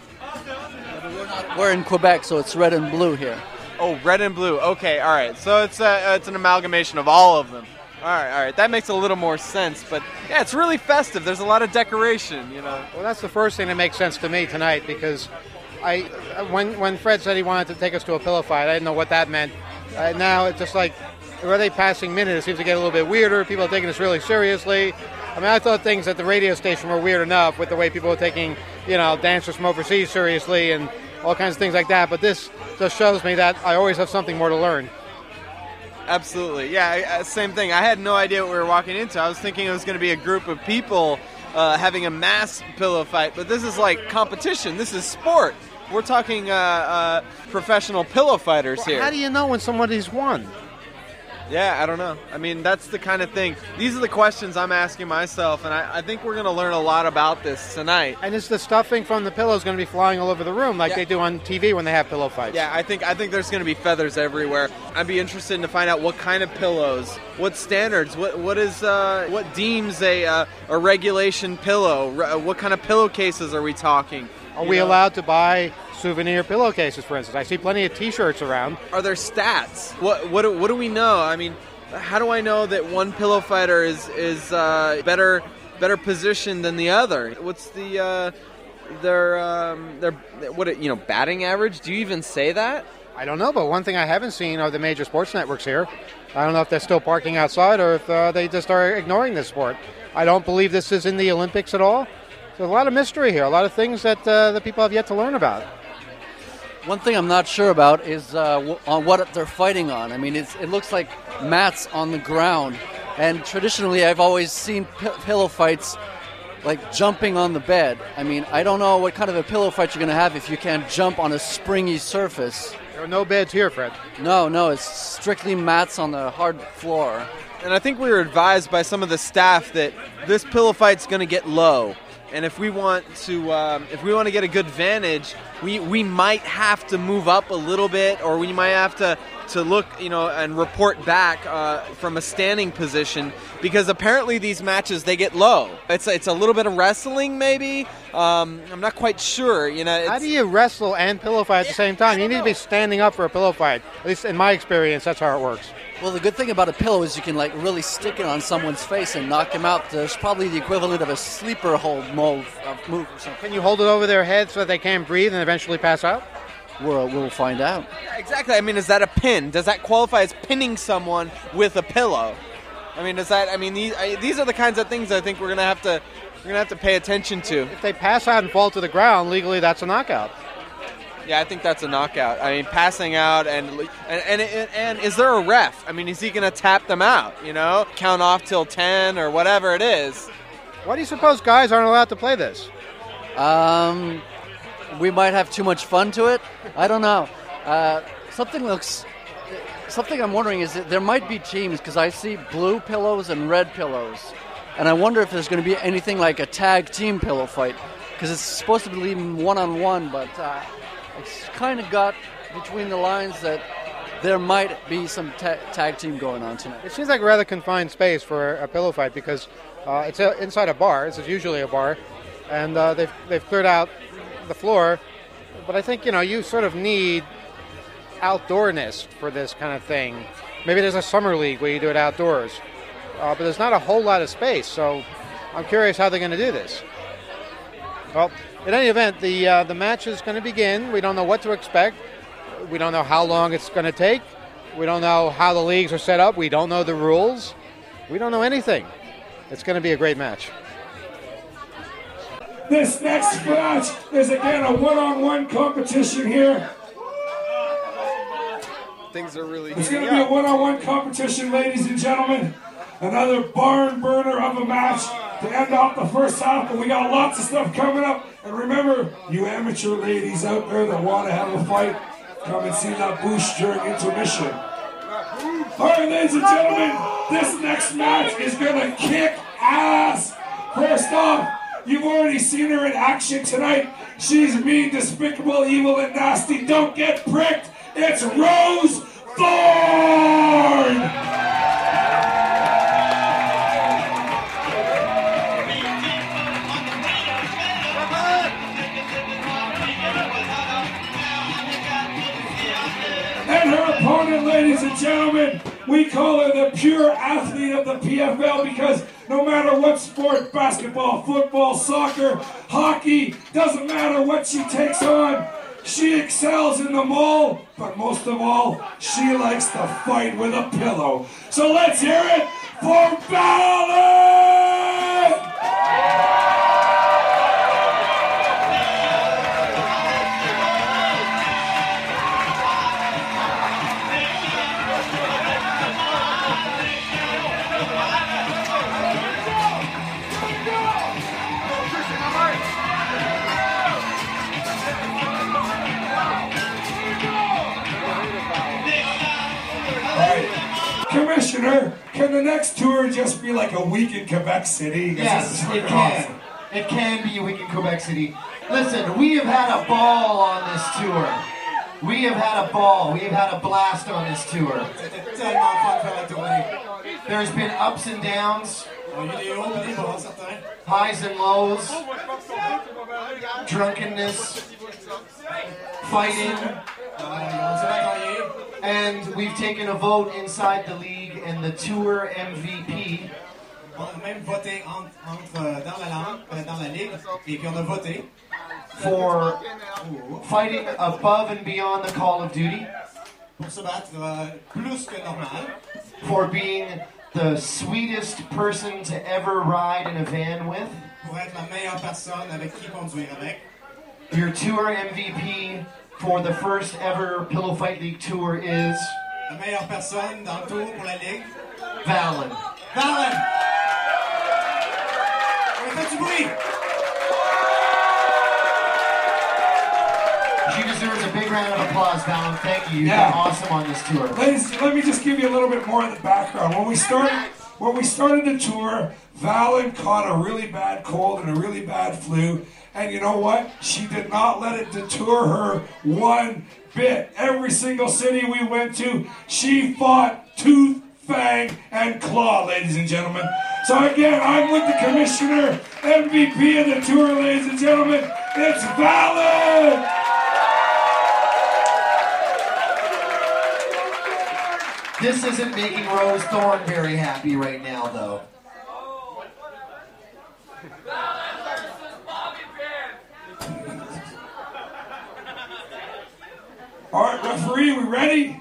We're in Quebec, so it's red and blue here. Oh, red and blue. Okay, all right. So it's a, it's an amalgamation of all of them. All right, all right. That makes a little more sense. But yeah, it's really festive. There's a lot of decoration, you know. Well, that's the first thing that makes sense to me tonight because I when when Fred said he wanted to take us to a pillow fight, I didn't know what that meant. Uh, now it's just like every passing minute, it seems to get a little bit weirder. People are taking this really seriously. I mean, I thought things at the radio station were weird enough with the way people were taking, you know, dancers from overseas seriously and all kinds of things like that. But this just shows me that I always have something more to learn. Absolutely. Yeah, same thing. I had no idea what we were walking into. I was thinking it was going to be a group of people uh, having a mass pillow fight. But this is like competition. This is sport. We're talking uh, uh, professional pillow fighters well, here. How do you know when somebody's won? Yeah, I don't know. I mean, that's the kind of thing. These are the questions I'm asking myself, and I, I think we're going to learn a lot about this tonight. And is the stuffing from the pillows going to be flying all over the room like yeah. they do on T V when they have pillow fights? Yeah, I think I think there's going to be feathers everywhere. I'd be interested to find out what kind of pillows, what standards, what what is uh, what deems a uh, a regulation pillow. What kind of pillowcases are we talking? Are we know? allowed to buy souvenir pillowcases, for instance? I see plenty of T-shirts around. Are there stats? What what do, what do we know? I mean, how do I know that one pillow fighter is is uh, better better positioned than the other? What's the uh, their um, their what you know batting average? Do you even say that? I don't know, but one thing I haven't seen are the major sports networks here. I don't know if they're still parking outside or if uh, they just are ignoring this sport. I don't believe this is in the Olympics at all. There's a lot of mystery here, a lot of things that uh, the people have yet to learn about. One thing I'm not sure about is uh, w- on what they're fighting on. I mean, it's, it looks like mats on the ground. And traditionally, I've always seen p- pillow fights like jumping on the bed. I mean, I don't know what kind of a pillow fight you're going to have if you can't jump on a springy surface. There are no beds here, Fred. No, no, it's strictly mats on the hard floor. And I think we were advised by some of the staff that this pillow fight's going to get low. And if we want to, um, if we want to get a good vantage, we we might have to move up a little bit, or we might have to to look, you know, and report back uh, from a standing position, because apparently these matches, they get low. It's it's a little bit of wrestling, maybe. Um, I'm not quite sure. You know, it's, how do you wrestle and pillow fight at the same time? You need to be standing up for a pillow fight. At least in my experience, that's how it works. Well, the good thing about a pillow is you can like really stick it on someone's face and knock him out. There's probably the equivalent of a sleeper hold move, uh, move or something. Can you hold it over their head so that they can't breathe and eventually pass out? We'll, we'll find out. Yeah, exactly. I mean, is that a pin? Does that qualify as pinning someone with a pillow? I mean, is that? I mean, these I, these are the kinds of things I think we're gonna have to we're gonna have to pay attention to. If they pass out and fall to the ground, legally, that's a knockout. Yeah, I think that's a knockout. I mean, passing out and and and, and is there a ref? I mean, is he gonna tap them out? You know, count off till ten or whatever it is. Why do you suppose guys aren't allowed to play this? Um. We might have too much fun to it. I don't know. Uh, something looks. Something I'm wondering is that there might be teams, because I see blue pillows and red pillows, and I wonder if there's going to be anything like a tag team pillow fight, because it's supposed to be one on one, but uh, it's kind of got between the lines that there might be some ta- tag team going on tonight. It seems like a rather confined space for a pillow fight, because uh, it's a, inside a bar. This is usually a bar, and uh, they've they've cleared out the floor, but I think, you know, you sort of need outdoorness for this kind of thing. Maybe there's a summer league where you do it outdoors, uh, but there's not a whole lot of space, so I'm curious how they're going to do this. Well, in any event, the uh, the match is going to begin. We don't know what to expect. We don't know how long it's going to take. We don't know how the leagues are set up. We don't know the rules. We don't know anything. It's going to be a great match. This next match is again a one-on-one competition here. Things are really. It's going to be a one-on-one competition, ladies and gentlemen. Another barn burner of a match to end off the first half, but we got lots of stuff coming up. And remember, you amateur ladies out there that want to have a fight, come and see La Bouche during intermission. All right, ladies and gentlemen, this next match is going to kick ass. First off, you've already seen her in action tonight. She's mean, despicable, evil, and nasty. Don't get pricked. It's Rose Thorne! And her opponent, ladies and gentlemen, we call her the pure athlete of the P F L, because no matter what sport, basketball, football, soccer, hockey, doesn't matter what she takes on, she excels in them all, but most of all, she likes to fight with a pillow. So let's hear it for Ballard! Commissioner, can the next tour just be like a week in Quebec City? Yes, it can. It can be a week in Quebec City. Listen, we have had a ball on this tour. We have had a ball. We have had a blast on this tour. There's been ups and downs, highs and lows, drunkenness, fighting, and we've taken a vote inside the league, and the tour M V P for fighting above and beyond the call of duty, for being the sweetest person to ever ride in a van with. Your tour M V P for the first ever Pillow Fight League tour is La meilleure personne dans le tour pour la ligue. Valen. Valen! On fait du bruit! She deserves a big round of applause, Valen. Thank you. You've Yeah. been awesome on this tour. Ladies, let me just give you a little bit more of the background. When we started, when we started the tour, Valen caught a really bad cold and a really bad flu. And you know what? She did not let it deter her one bit. Every single city we went to, she fought tooth, fang, and claw, ladies and gentlemen. So again, I'm with the commissioner, M V P of the tour, ladies and gentlemen. It's Valen! This isn't making Rose Thorne very happy right now, though. All right, referee, we ready?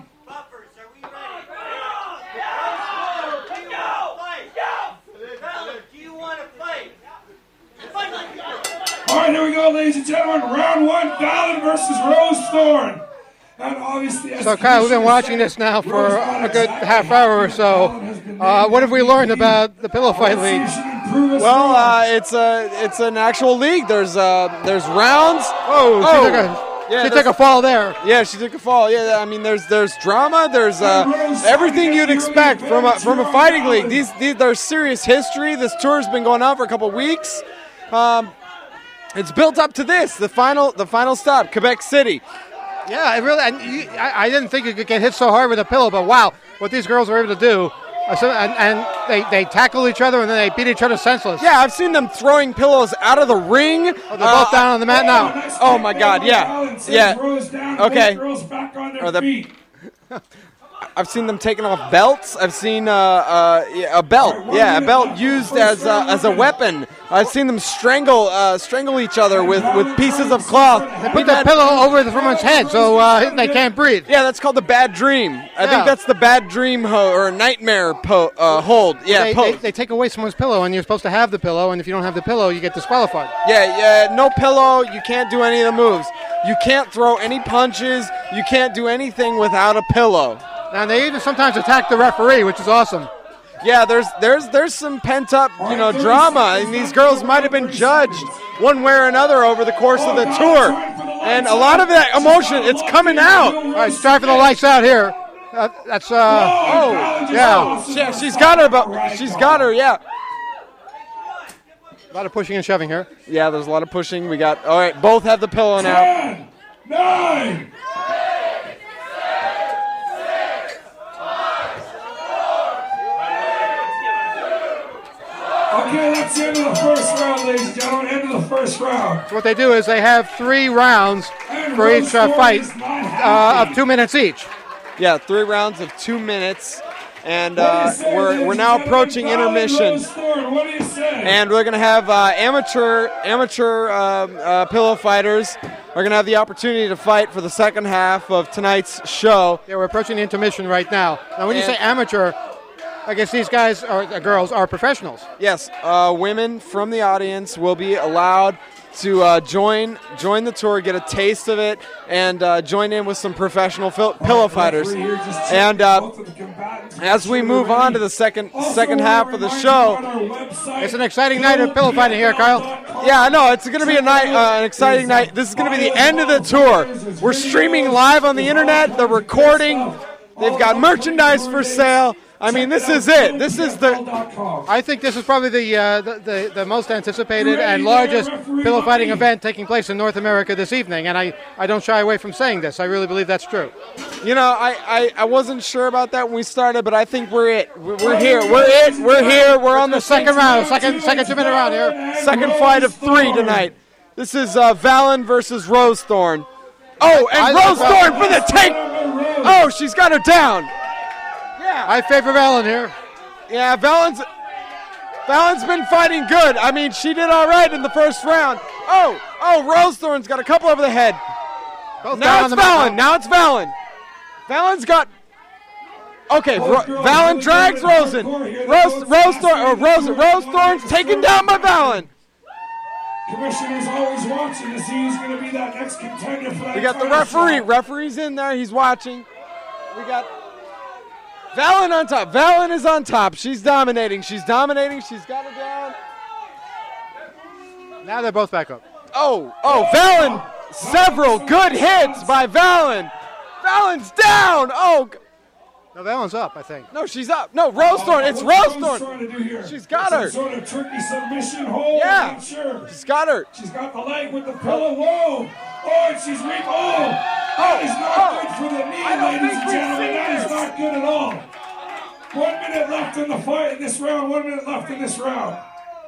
All right, here we go, ladies and gentlemen. Round one, Valen versus Rose Thorne. And obviously, so, Kyle, we've been watching this now for a good half hour or so. Uh, what have we learned about the Pillow Fight League? Well, uh, it's a it's an actual league. There's uh, there's rounds. Oh, she oh. took a, yeah, she took a fall there. Yeah, she took a fall. Yeah, I mean, there's there's drama. There's uh, everything you'd expect from a, from a fighting league. These, these there's serious history. This tour's been going on for a couple weeks. Um, it's built up to this. The final the final stop, Quebec City. Yeah, it really. And you, I, I didn't think you could get hit so hard with a pillow, but wow, what these girls were able to do. Uh, so, and and they, they tackle each other and then they beat each other senseless. Yeah, I've seen them throwing pillows out of the ring. Oh, they're uh, both down on the mat now. Oh my God, yeah, yeah. Okay. Or the, I've seen them taking off belts. I've seen uh, uh, a belt, yeah, a belt used as a, as a weapon. I've seen them strangle uh, strangle each other with, with pieces of cloth. They put the pillow over the someone's head so uh, they can't breathe. Yeah, that's called the bad dream. I yeah. think that's the bad dream ho- or nightmare po- uh, hold. Yeah, they, pose. They, they take away someone's pillow, and you're supposed to have the pillow, and if you don't have the pillow, you get disqualified. Yeah, yeah, no pillow. You can't do any of the moves. You can't throw any punches. You can't do anything without a pillow. And they even sometimes attack the referee, which is awesome. Yeah, there's there's there's some pent up, you know, drama, and these girls might have been judged one way or another over the course of the tour, and a lot of that emotion, it's coming out. All right, it's time for the lights out here. Uh, that's uh oh yeah, yeah, she's got her, but she's got her, yeah. A lot of pushing and shoving here. Yeah, there's a lot of pushing. We got all right. Both have the pillow now. Ten, nine. Okay, that's the end of the first round, ladies and gentlemen. End of the first round. So what they do is they have three rounds for each uh, fight uh, of two minutes each. Yeah, three rounds of two minutes, and uh, we're we're now approaching intermission. And we're gonna have uh, amateur amateur um, uh, pillow fighters. We're gonna have the opportunity to fight for the second half of tonight's show. Yeah, we're approaching the intermission right now. Now, when and you say amateur, I guess these guys or the girls are professionals. Yes, uh, women from the audience will be allowed to uh, join join the tour, get a taste of it, and uh, join in with some professional fil- pillow fighters. And uh, as we move on to the second second half of the show, it's an exciting night of pillow fighting here, Kyle. Yeah, I know it's going to be a night, uh, an exciting night. This is going to be the end of the tour. We're streaming live on the internet. They're recording. They've got merchandise for sale. I mean, this is it. This is the. I think this is probably the uh, the, the the most anticipated and largest pillow fighting event taking place in North America this evening, and I, I don't shy away from saying this. I really believe that's true. You know, I, I, I wasn't sure about that when we started, but I think we're it. We're, we're here. We're it. We're here. We're on the second round, second second two minute round here. Second fight of three tonight. This is uh, Valen versus Rose Thorne. Oh, and Rose Thorne for the take. Oh, she's got her down. Yeah. I favor Valen here. Yeah, Valen's Valen's been fighting good. I mean, she did all right in the first round. Oh, oh, Rose Thorne's got a couple over the head. Both now it's Valen. Now it's Valen. Valen's got. Okay, Ro- Valen drags Rose in. Rose, Rose Thorne, or Rose, Rose Thorne's taken down by Valen. Commissioner's always watching to see who's going to be that next contender for that. We got the referee. Referee's in there. He's watching. We got. Valen on top. Valen is on top. She's dominating. She's dominating. She's got her down. Now they're both back up. Oh, oh, Valen. Several good hits by Valen. Valen's down. Oh. No, Valen's up, I think. No, she's up. No, Rose Thorn. It's Rose Rose Thorn. trying to do here? She's got Some her. sort of tricky submission hold. Yeah. I'm not sure. She's got her. She's got the leg with the pillow. Whoa. Oh, and she's weak. Oh, that is not oh. good for the knee, I don't ladies think and we've gentlemen. seen That is this. not good at all. One minute left in the fight in this round. One minute left in this round.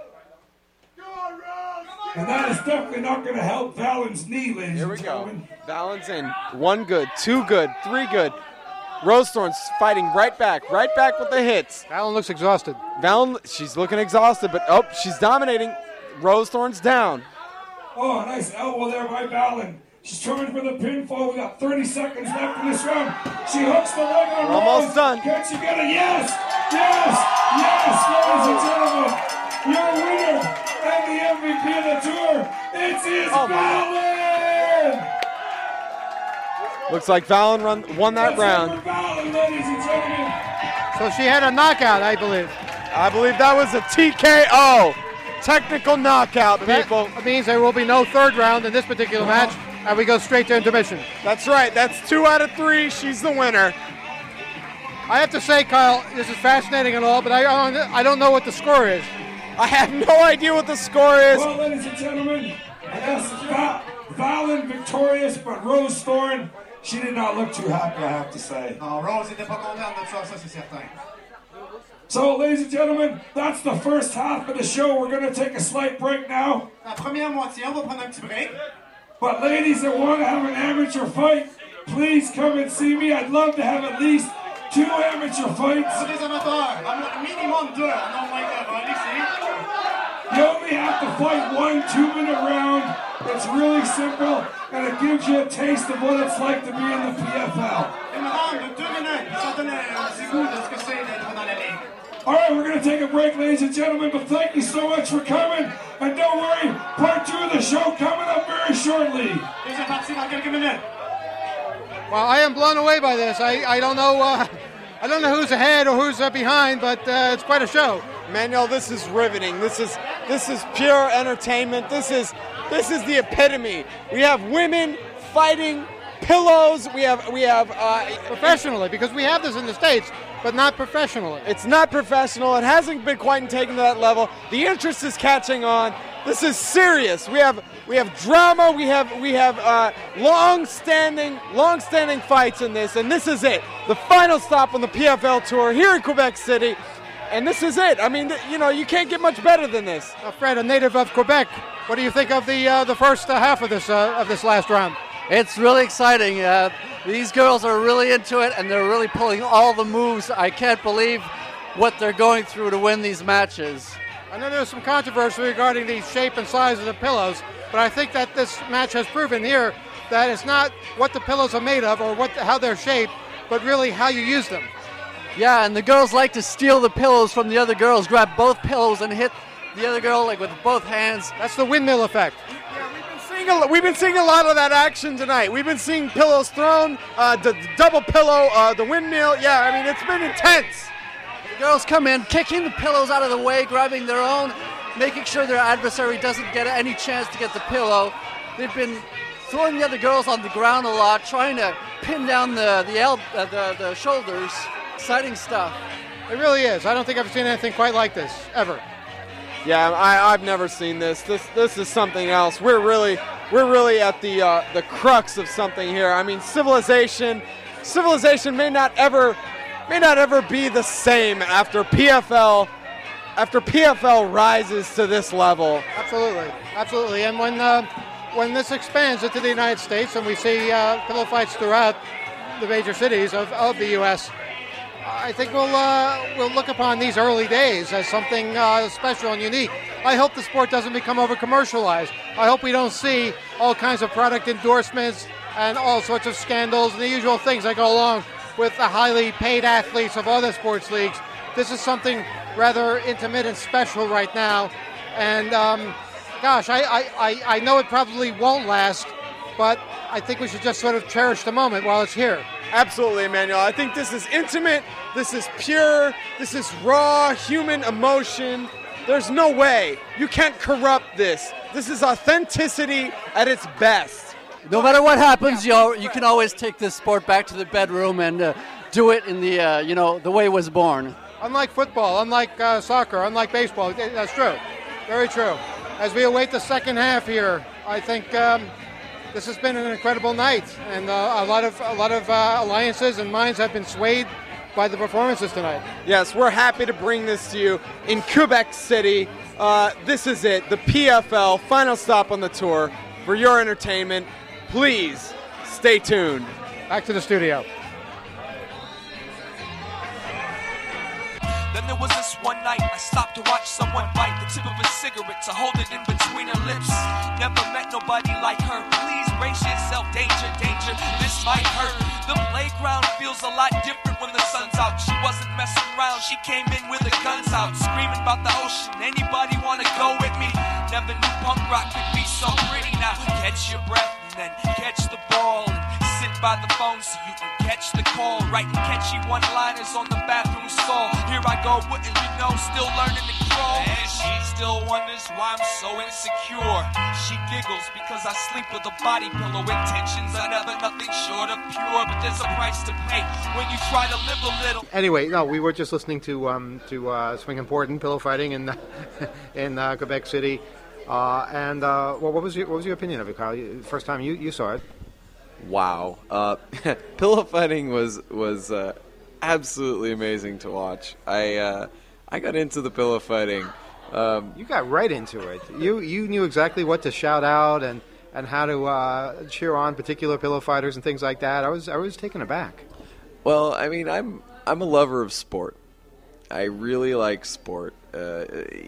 And that is definitely not going to help Valen's knee, ladies Here we and go. gentlemen. Valen's in. One good, two good, three good. Rose Thorn's fighting right back, right back with the hits. Valen looks exhausted. Valen, she's looking exhausted, but oh, she's dominating. Rose Thorn's down. Oh, nice elbow there by Valen. She's trying for the pinfall. We got thirty seconds left in this round. She hooks the leg on We're almost Rose. done. Can she get it? Yes! Yes! Yes, ladies and gentlemen. Your winner and the M V P of the tour. It's his Oh, Valen! Looks like Valen run, won that Let's round. have for Valen, ladies and gentlemen. So she had a knockout, I believe. I believe that was a T K O. Technical knockout, That- people. That means there will be no third round in this particular match, and we go straight to intermission. That's right. That's two out of three. She's the winner. I have to say, Kyle, this is fascinating and all, but I don't, I don't know what the score is. I have no idea what the score is. Well, ladies and gentlemen, I guess Va- Valen victorious, but Rose Thorn, she did not look too happy, I have to say. Non, Rose n'était pas contente de ça, ça c'est certain. So, ladies and gentlemen, that's the first half of the show. We're going to take a slight break now. La première moitié, on va prendre un petit break. But ladies that want to have an amateur fight, please come and see me. I'd love to have at least two amateur fights. Pour des amateurs, un minimum deux, non moins que bon, ici. You only have to fight one two-minute round. It's really simple, and it gives you a taste of what it's like to be in the P F L. Une round de deux minutes, ça donne un petit goût de ce que c'est d'être dans la ligue. All right, we're going to take a break, ladies and gentlemen, but thank you so much for coming. And don't worry, part two of the show coming up very shortly. Deuxième partie dans quelques minutes. Well, I am blown away by this. I, I don't know uh, I don't know who's ahead or who's uh, behind, but uh, it's quite a show. Manuel, this is riveting. This is this is pure entertainment. This is this is the epitome. We have women fighting pillows. We have we have uh, Professionally, because we have this in the States, but not professionally. It's not professional. It hasn't been quite taken to that level. The interest is catching on. This is serious. We have we have drama. We have we have uh, long-standing long-standing fights in this, and this is it. The final stop on the P F L tour here in Quebec City, and this is it. I mean, th- you know, you can't get much better than this. Uh, Fred, a native of Quebec, what do you think of the uh, the first uh, half of this uh, of this last round? It's really exciting. Uh, these girls are really into it, and they're really pulling all the moves. I can't believe what they're going through to win these matches. I know there's some controversy regarding the shape and size of the pillows, but I think that this match has proven here that it's not what the pillows are made of or what how they're shaped, but really how you use them. Yeah, and the girls like to steal the pillows from the other girls, grab both pillows and hit the other girl like with both hands. That's the windmill effect. Seeing a, we've been seeing a lot of that action tonight. We've been seeing pillows thrown, uh, the, the double pillow, uh, the windmill. Yeah, I mean, it's been intense. The girls come in, kicking the pillows out of the way, grabbing their own, making sure their adversary doesn't get any chance to get the pillow. They've been throwing the other girls on the ground a lot, trying to pin down the the, el- uh, the, the shoulders. Exciting stuff. It really is. I don't think I've seen anything quite like this, ever. Yeah, I, I've never seen this. This this is something else. We're really we're really at the uh, the crux of something here. I mean, civilization civilization may not ever may not ever be the same after P F L after P F L rises to this level. Absolutely, absolutely. And when uh, when this expands into the United States and we see uh, pillow fights throughout the major cities of, of the U S, I think we'll uh, we'll look upon these early days as something uh, special and unique. I hope the sport doesn't become over commercialized. I hope we don't see all kinds of product endorsements and all sorts of scandals and the usual things that go along with the highly paid athletes of other sports leagues. This is something rather intimate and special right now. And um, gosh, I, I, I, I know it probably won't last, but I think we should just sort of cherish the moment while it's here. Absolutely, Emmanuel. I think this is intimate, this is pure, this is raw human emotion. There's no way. You can't corrupt this. This is authenticity at its best. No matter what happens, you you can always take this sport back to the bedroom and uh, do it in the uh, you know the way it was born. Unlike football, unlike uh, soccer, unlike baseball, that's true. Very true. As we await the second half here, I think um, this has been an incredible night, and uh, a lot of a lot of uh, alliances and minds have been swayed by the performances tonight. Yes, we're happy to bring this to you in Quebec City. Uh, this is it, the P F L final stop on the tour for your entertainment. Please stay tuned. Back to the studio. Then there was this one night I stopped to watch someone bite the tip of a cigarette to hold it in between her lips. Never met nobody like her. Please brace yourself, danger, danger, this might hurt. The playground feels a lot different when the sun's out. She wasn't messing around, she came in with her guns out, screaming about the ocean. Anybody wanna go with me? Never knew punk rock could be so pretty. Now catch your breath and then catch the ball and sit by the phone so you can catch the call. Writing catchy one-liners on the bathroom stall. Here I go, wouldn't you know, still learning to crawl. And she still wonders why I'm so insecure. She giggles because I sleep with a body pillow. Intentions are never nothing short of pure, but there's a price to pay when you try to live a little. Anyway, no, we were just listening to um, to uh, Swing Important pillow fighting in in uh, Quebec City, uh, and uh, well, what was your what was your opinion of it, Kyle? You, first time you, you saw it. Wow, uh, pillow fighting was was uh, absolutely amazing to watch. I uh, I got into the pillow fighting. Um, you got right into it. You you knew exactly what to shout out and, and how to uh, cheer on particular pillow fighters and things like that. I was I was taken aback. Well, I mean, I'm I'm a lover of sport. I really like sport, uh,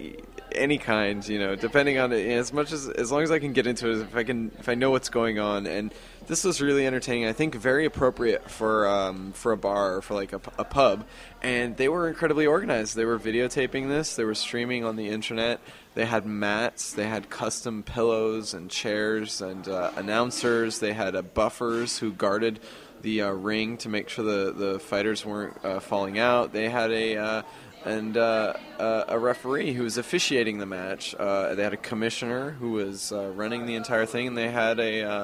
any kind, you know, depending on it. As much as as long as I can get into it, if I can, if I know what's going on. And this was really entertaining. I think very appropriate for um, for a bar or for like a, a pub. And they were incredibly organized. They were videotaping this. They were streaming on the internet. They had mats. They had custom pillows and chairs and uh, announcers. They had uh, buffers who guarded the uh, ring to make sure the, the fighters weren't uh, falling out. They had a uh, and uh, uh, a referee who was officiating the match. Uh, they had a commissioner who was uh, running the entire thing, and they had a uh,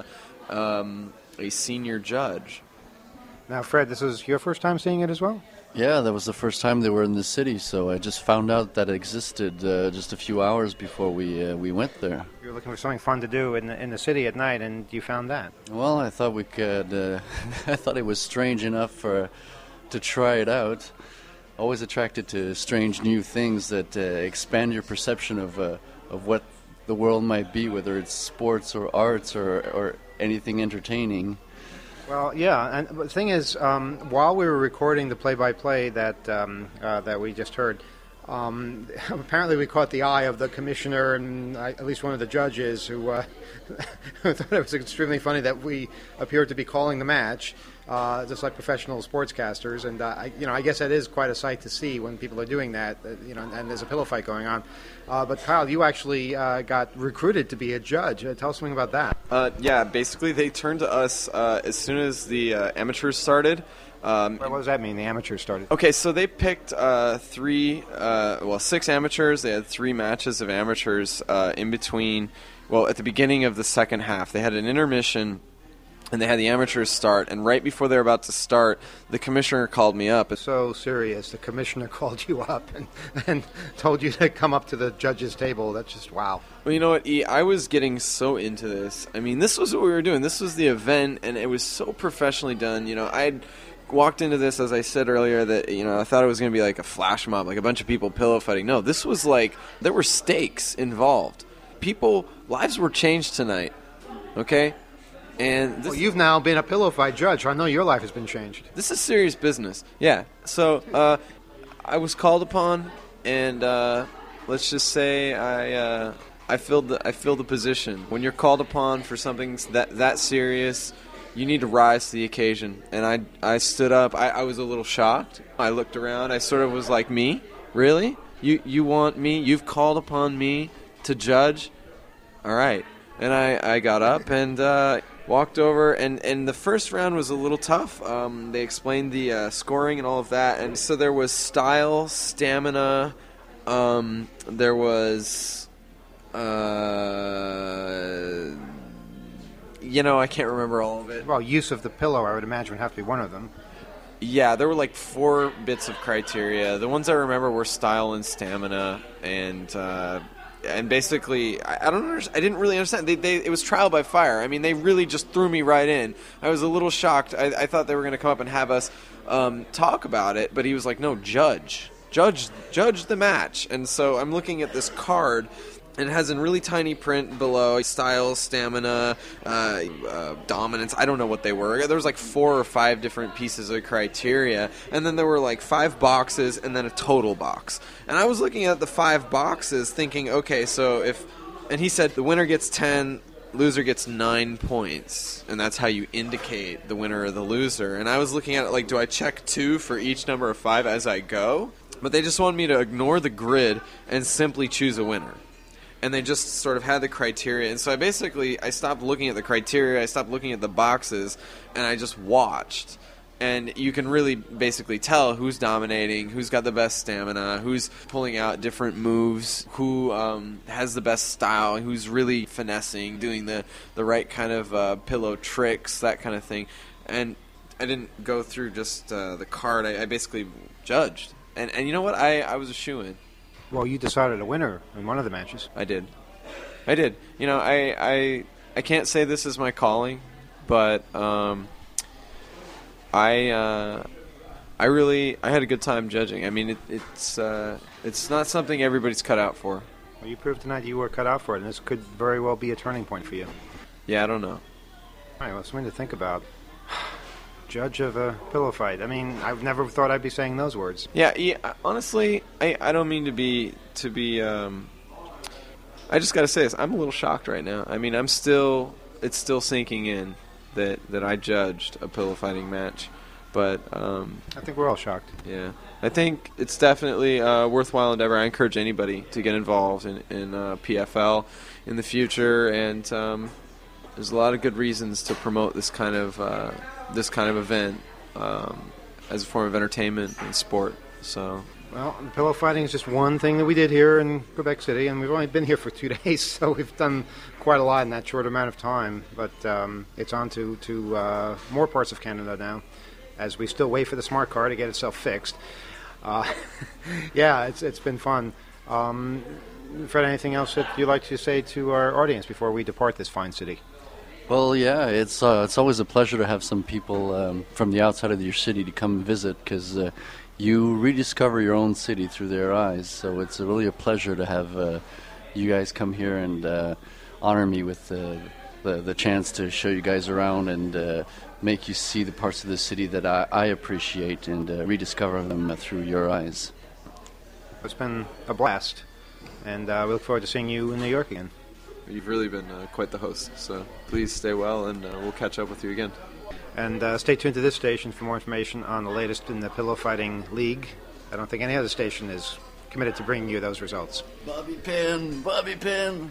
um, a senior judge. Now, Fred, this was your first time seeing it as well? Yeah, that was the first time they were in the city, so I just found out that it existed uh, just a few hours before we uh, we went there. You were looking for something fun to do in the, in the city at night, and you found that. Well, I thought we could. Uh, I thought it was strange enough for to try it out. Always attracted to strange new things that uh, expand your perception of uh, of what the world might be, whether it's sports or arts or or anything entertaining. Well, yeah, and the thing is, um, while we were recording the play-by-play that um, uh, that we just heard, um, apparently we caught the eye of the commissioner and uh, at least one of the judges who uh, thought it was extremely funny that we appeared to be calling the match, uh, just like professional sportscasters. And uh, I, you know, I guess that is quite a sight to see when people are doing that. Uh, you know, and there's a pillow fight going on. Uh, but Kyle, you actually uh, got recruited to be a judge. Uh, tell us something about that. Uh, yeah, basically they turned to us uh, as soon as the uh, amateurs started. Um, what does that mean, the amateurs started? Okay, so they picked uh, three, uh, well, six amateurs. They had three matches of amateurs uh, in between, well, at the beginning of the second half. They had an intermission, and they had the amateurs start, and right before they were about to start, the commissioner called me up. So serious. The commissioner called you up and, and told you to come up to the judge's table. That's just wow. Well, you know what, E? I was getting so into this. I mean, this was what we were doing. This was the event, and it was so professionally done. You know, I'd walked into this, as I said earlier, that, you know, I thought it was going to be like a flash mob, like a bunch of people pillow fighting. No, this was like, there were stakes involved. People, lives were changed tonight, okay? And this, well, you've now been a pillow fight judge, so I know your life has been changed. This is serious business. Yeah. So uh, I was called upon, and uh, let's just say I uh, I filled the I filled the position. When you're called upon for something that that serious, you need to rise to the occasion. And I I stood up. I, I was a little shocked. I looked around. I sort of was like, me? Really? You you want me? You've called upon me to judge? All right. And I, I got up and uh, walked over, and, and the first round was a little tough. Um, they explained the uh, scoring and all of that, and so there was style, stamina, um, there was, uh, you know, I can't remember all of it. Well, use of the pillow, I would imagine, would have to be one of them. Yeah, there were like four bits of criteria. The ones I remember were style and stamina, and uh, and basically, I, I don't understand. I didn't really understand. They, they, it was trial by fire. I mean, they really just threw me right in. I was a little shocked. I, I thought they were going to come up and have us um, talk about it, but he was like, "No, judge, judge, judge the match." And so I'm looking at this card. And it has in really tiny print below style, stamina, uh, uh, dominance. I don't know what they were. There was like four or five different pieces of criteria. And then there were like five boxes and then a total box. And I was looking at the five boxes thinking, okay, so if... And he said the winner gets ten, loser gets nine points. And that's how you indicate the winner or the loser. And I was looking at it like, do I check two for each number of five as I go? But they just wanted me to ignore the grid and simply choose a winner. And they just sort of had the criteria. And so I basically, I stopped looking at the criteria, I stopped looking at the boxes, and I just watched. And you can really basically tell who's dominating, who's got the best stamina, who's pulling out different moves, who um, has the best style, who's really finessing, doing the, the right kind of uh, pillow tricks, that kind of thing. And I didn't go through just uh, the card. I, I basically judged. And, and you know what? I, I was a shoo-in. Well, you decided a winner in one of the matches. I did. I did. You know, I I, I can't say this is my calling, but um, I uh, I really I had a good time judging. I mean, it, it's uh, it's not something everybody's cut out for. Well, you proved tonight you were cut out for it, and this could very well be a turning point for you. Yeah, I don't know. All right, well, something to think about. Judge of a pillow fight. I mean, I've never thought I'd be saying those words. Yeah, yeah honestly, I, I don't mean to be to be. Um, I just got to say this. I'm a little shocked right now. I mean, I'm still. It's still sinking in that that I judged a pillow fighting match, but um, I think we're all shocked. Yeah, I think it's definitely a worthwhile endeavor. I encourage anybody to get involved in in uh, P F L in the future, and um, there's a lot of good reasons to promote this kind of. Uh, this kind of event um, as a form of entertainment and sport. So, well, pillow fighting is just one thing that we did here in Quebec City, and we've only been here for two days, so we've done quite a lot in that short amount of time. But um, it's on to, to uh, more parts of Canada now, as we still wait for the smart car to get itself fixed. Uh, yeah, it's it's been fun. Um, Fred, anything else that you'd like to say to our audience before we depart this fine city? Well, yeah, it's uh, it's always a pleasure to have some people um, from the outside of your city to come visit, because uh, you rediscover your own city through their eyes. So it's really a pleasure to have uh, you guys come here and uh, honor me with uh, the the chance to show you guys around and uh, make you see the parts of the city that I, I appreciate and uh, rediscover them uh, through your eyes. It's been a blast, and uh, we look forward to seeing you in New York again. You've really been uh, quite the host, so please stay well, and uh, we'll catch up with you again. And uh, stay tuned to this station for more information on the latest in the Pillow Fighting League. I don't think any other station is committed to bringing you those results. Bobby Pin, Bobby Pin.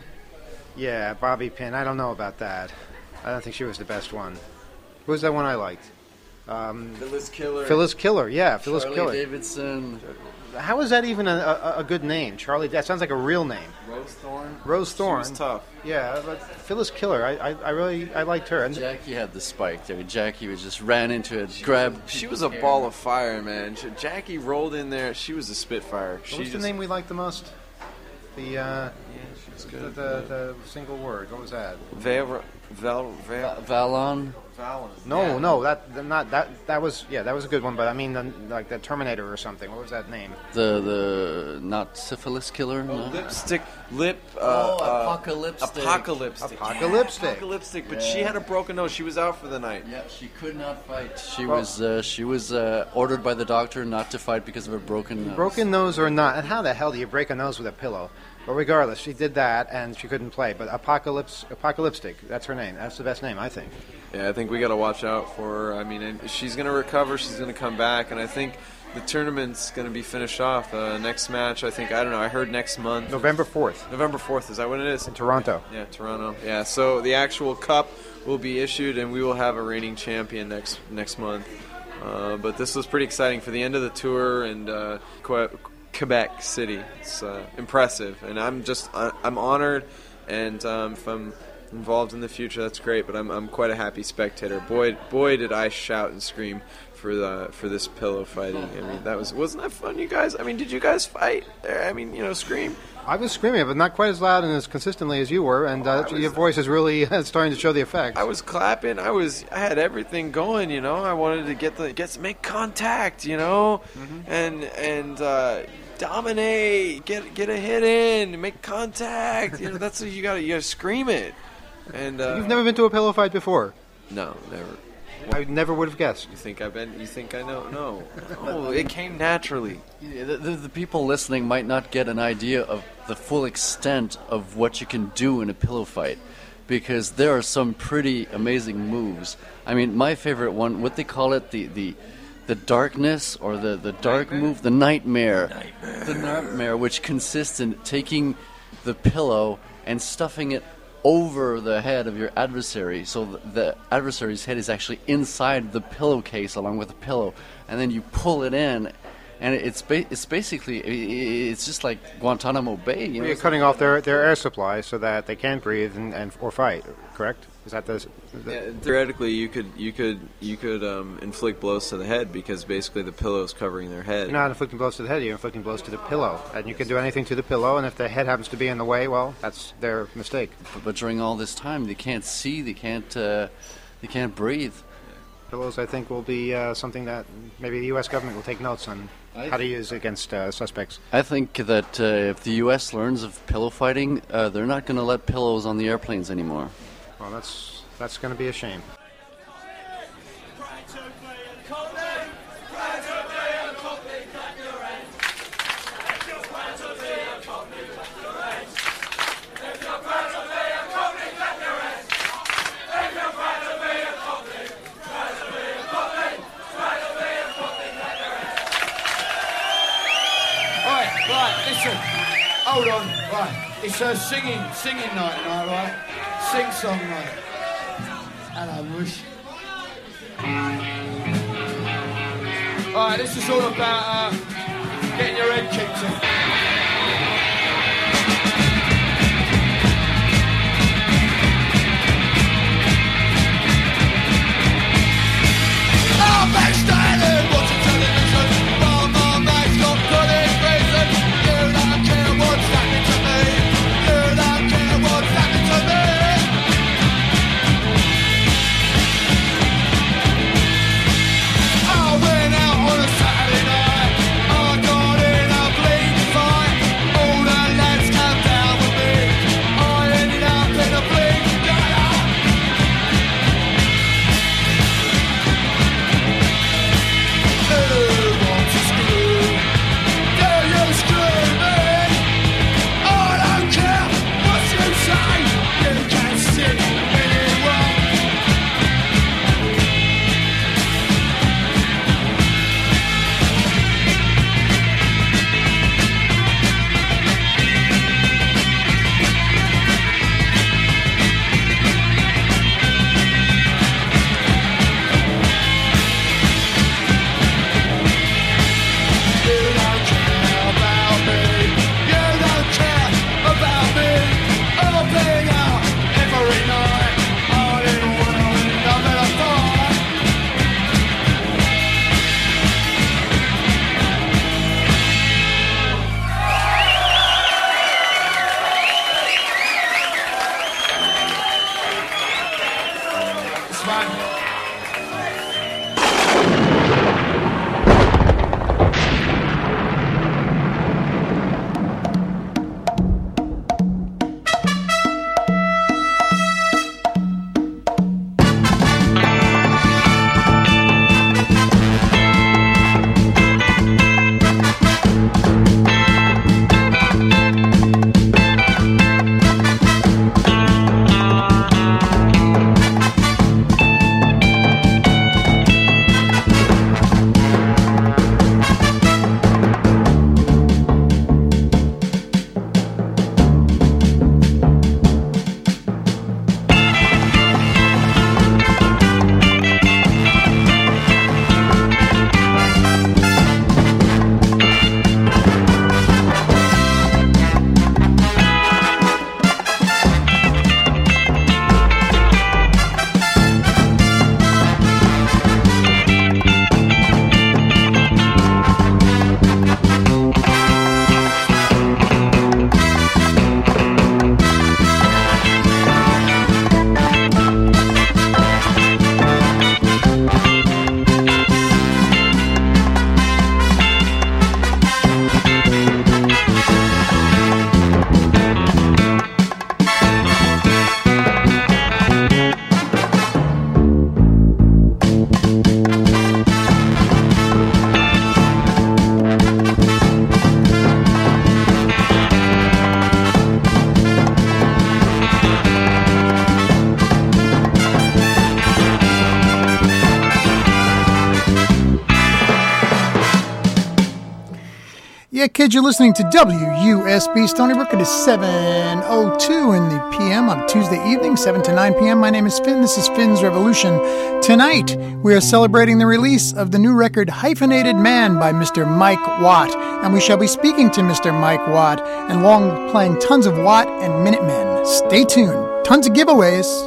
Yeah, Bobby Pin. I don't know about that. I don't think she was the best one. Who was that one I liked? Um, Phyllis Killer. Phyllis Killer, yeah, Phyllis Charlie Killer. Davidson. How is that even a, a, a good name? Charlie, that sounds like a real name. Rose Thorne. Rose Thorne. She was tough. Yeah, but Phyllis Killer, I, I, I really, I liked her. And Jackie had the spike there. Jackie was just ran into it, grabbed. She was a ball of fire, man. She, Jackie rolled in there. She was a spitfire. What she was just, the name we liked the most? The uh, yeah, she was the, good. the, the single word. What was that? Val, Val, Val, Valon. Valon. No, yeah. no, that not that. That was yeah, that was a good one. But I mean, the, like the Terminator or something. What was that name? The the not syphilis killer. Oh, no? Lipstick, lip. Uh, oh, uh, apocalyptic. Apocalyptic. Apocalyptic. Apocalyptic. But Yeah. she had a broken nose. She was out for the night. Yeah, she could not fight. She well, was uh, she was uh, ordered by the doctor not to fight because of a broken nose. Broken nose or not? And how the hell do you break a nose with a pillow? But regardless, she did that, and she couldn't play. But Apocalypse, Apocalyptic, that's her name. That's the best name, I think. Yeah, I think we got to watch out for her. I mean, and she's going to recover. She's going to come back, and I think the tournament's going to be finished off. Uh, next match, I think, I don't know, I heard next month. November fourth. November fourth, is that what it is? In Toronto. Yeah, Toronto. Yeah, so the actual cup will be issued, and we will have a reigning champion next next month. Uh, but this was pretty exciting for the end of the tour, and uh, Que- Quebec City. It's uh, impressive, and I'm just I'm honored, and um, if I'm involved in the future, that's great. But I'm I'm quite a happy spectator. Boy, boy, did I shout and scream for the for this pillow fighting. I mean, that was wasn't that fun, you guys? I mean, did you guys fight? I mean, you know, scream. I was screaming, but not quite as loud and as consistently as you were, and uh, was, your voice is really starting to show the effect. I was clapping. I was. I had everything going. You know, I wanted to get the get make contact. You know, mm-hmm. and and uh, dominate. Get get a hit in. Make contact. You know, that's what you got. You got to scream it. And uh, you've never been to a pillow fight before? No, never. I never would have guessed. You think I've been? You think I know? No. Oh, it came naturally. Yeah, the, the, the people listening might not get an idea of the full extent of what you can do in a pillow fight, because there are some pretty amazing moves. I mean, my favorite one, what they call it, the the, the darkness or the, the dark nightmare? move, the nightmare. nightmare, the nightmare, which consists in taking the pillow and stuffing it over the head of your adversary, so the, the adversary's head is actually inside the pillowcase along with the pillow, and then you pull it in, and it's ba- it's basically it's just like Guantanamo Bay. You know, you're cutting off their, their air supply so that they can't breathe and, and or fight. Correct? Is that the? the yeah, theoretically, you could you could you could um, inflict blows to the head because basically the pillow is covering their head. You're not inflicting blows to the head. You're inflicting blows to the pillow, and you can do anything to the pillow. And if the head happens to be in the way, well, that's their mistake. But, but during all this time, they can't see. They can't. Uh, they can't breathe. Pillows, I think, will be uh, something that maybe the U S government will take notes on I how to use against uh, suspects. I think that uh, if the U S learns of pillow fighting, uh, they're not going to let pillows on the airplanes anymore. Well, that's that's going to be a shame. Hold on, right. It's a singing, singing night tonight, right? Sing song night. Hello, Bush. Alright, this is all about uh, getting your head kicked in. I'm back standing, watching television, while my mate's got good expression. You don't care what's happening to me. You don't care what's happening to me. I went out on a Saturday night. I got in a bleeding yeah, kids, you're listening to W U S B Stony Brook. It is seven oh two in the P M on Tuesday evening, seven to nine p.m. My name is Finn. This is Finn's Revolution. Tonight, we are celebrating the release of the new record Hyphenated Man by Mister Mike Watt. And we shall be speaking to Mister Mike Watt and along playing tons of Watt and Minutemen. Stay tuned. Tons of giveaways.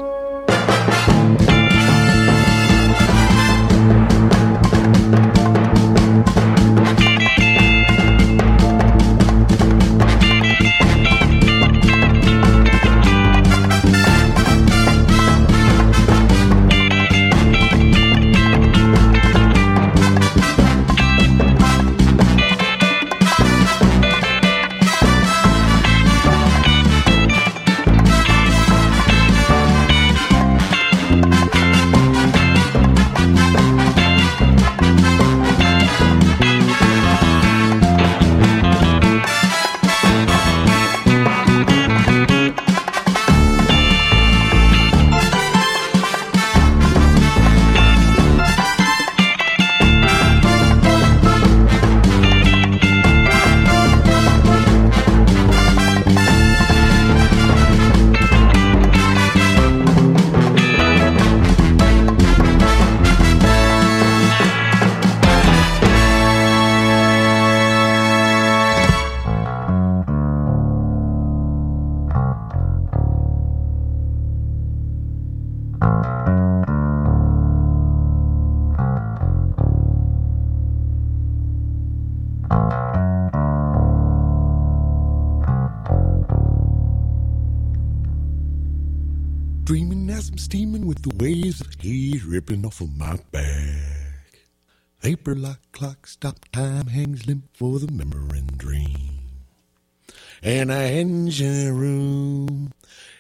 Dreaming as I'm steaming with the waves of haze rippling off of my back. Vapor like clock, stop time hangs limp for the memory and dream. And I engine room,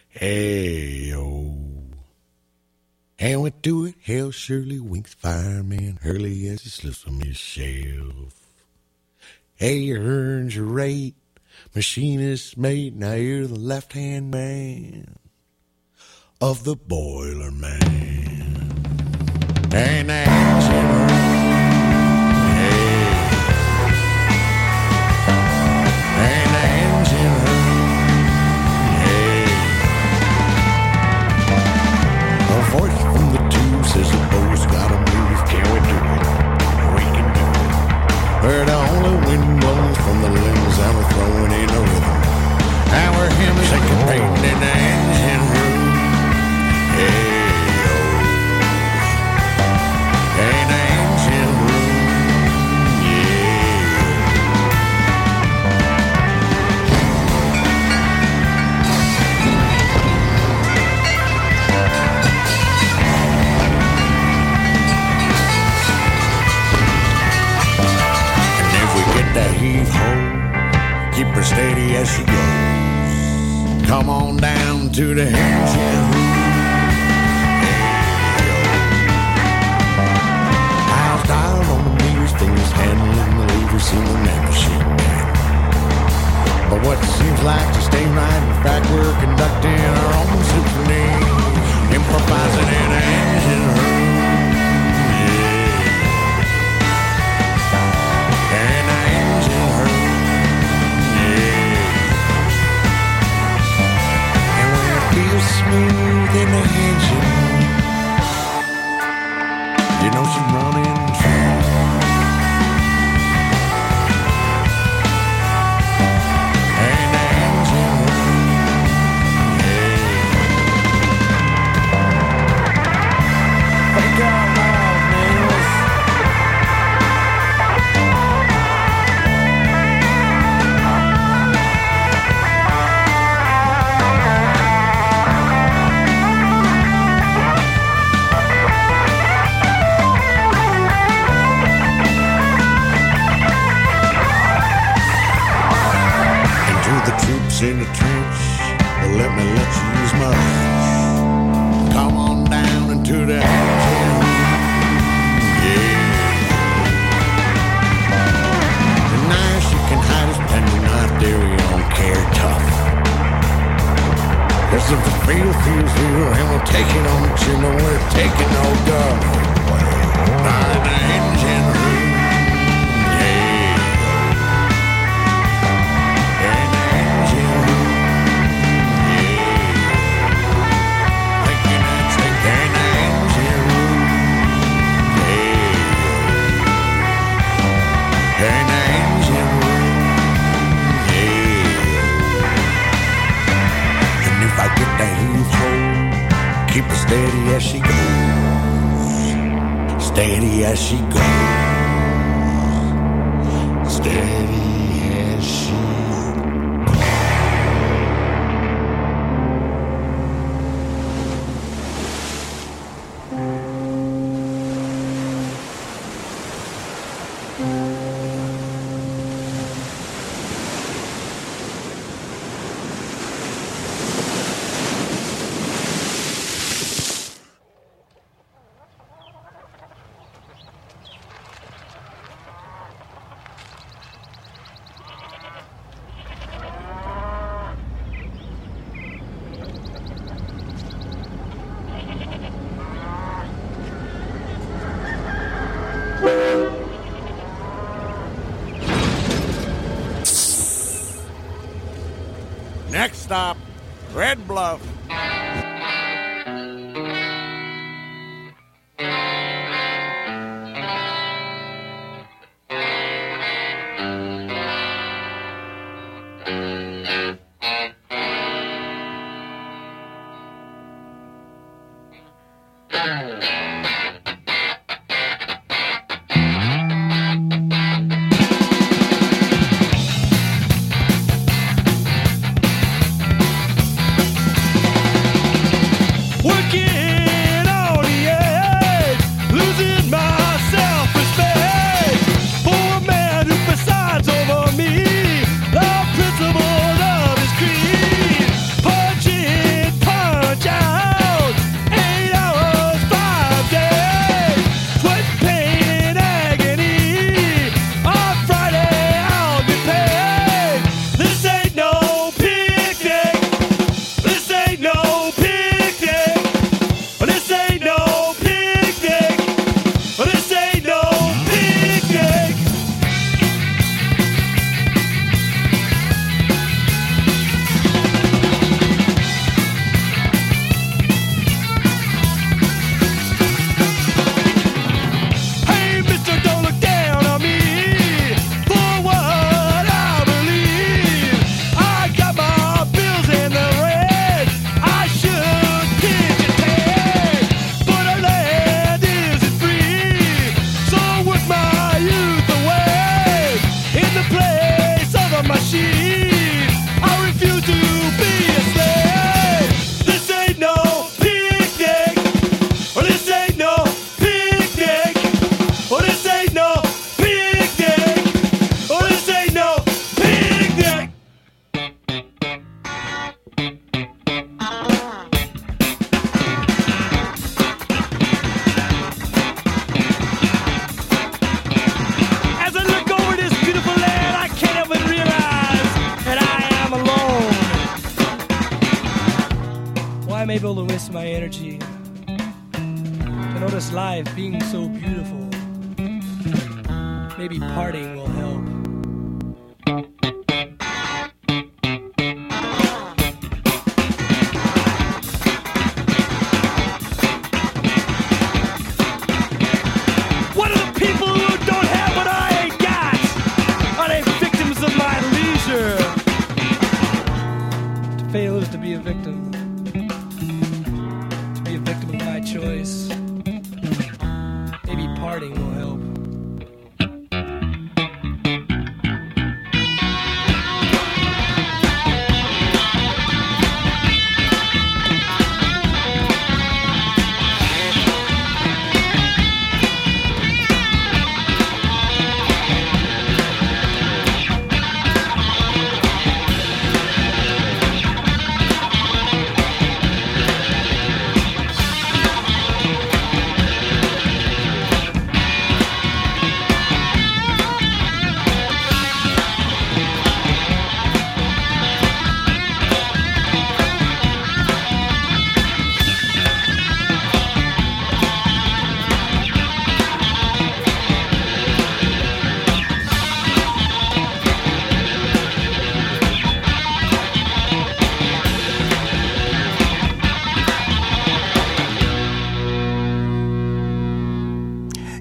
hey oh. And we do it, hell surely winks fireman Hurley as he slips from his shelf. Hey, you earned your rate, machinist mate, now you're the left-hand man of the boiler man. And the engine room, hey. And the engine room, hey. A voice from the tube says the boat's gotta move. Can we do it? We can do it. Where the only wind blows from the limbs and we're throwing in a rhythm. And we're hymn syncopating in the engine room. Hey, oh. An engine room, yeah. And if we get that heave-ho, keep her steady as she goes. Come on down to the engine room. Fingers handling the lever, seeing the man machine man. But what seems like just ain't right. In fact, we're conducting our own symphony, improvising in an engine room. Yeah. In an engine room. Yeah. And when it feels smooth in the engine room, you know she's running true. In the trench, well, let me let you use my wrench. Come on down into the engine room, yeah. And now she can hide his penknife there, we don't care tough. Cause if the fatal feels real, and we'll take it on the chin, and we're taking no guff. Now in the engine room, yeah. steady as she goes, steady as she goes, steady as she Next stop, Red Bluff.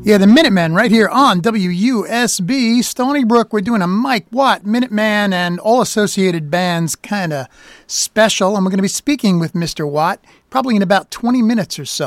Yeah, the Minutemen right here on W U S B Stony Brook. We're doing a Mike Watt Minuteman and all associated bands kind of special, and we're going to be speaking with Mister Watt probably in about twenty minutes or so.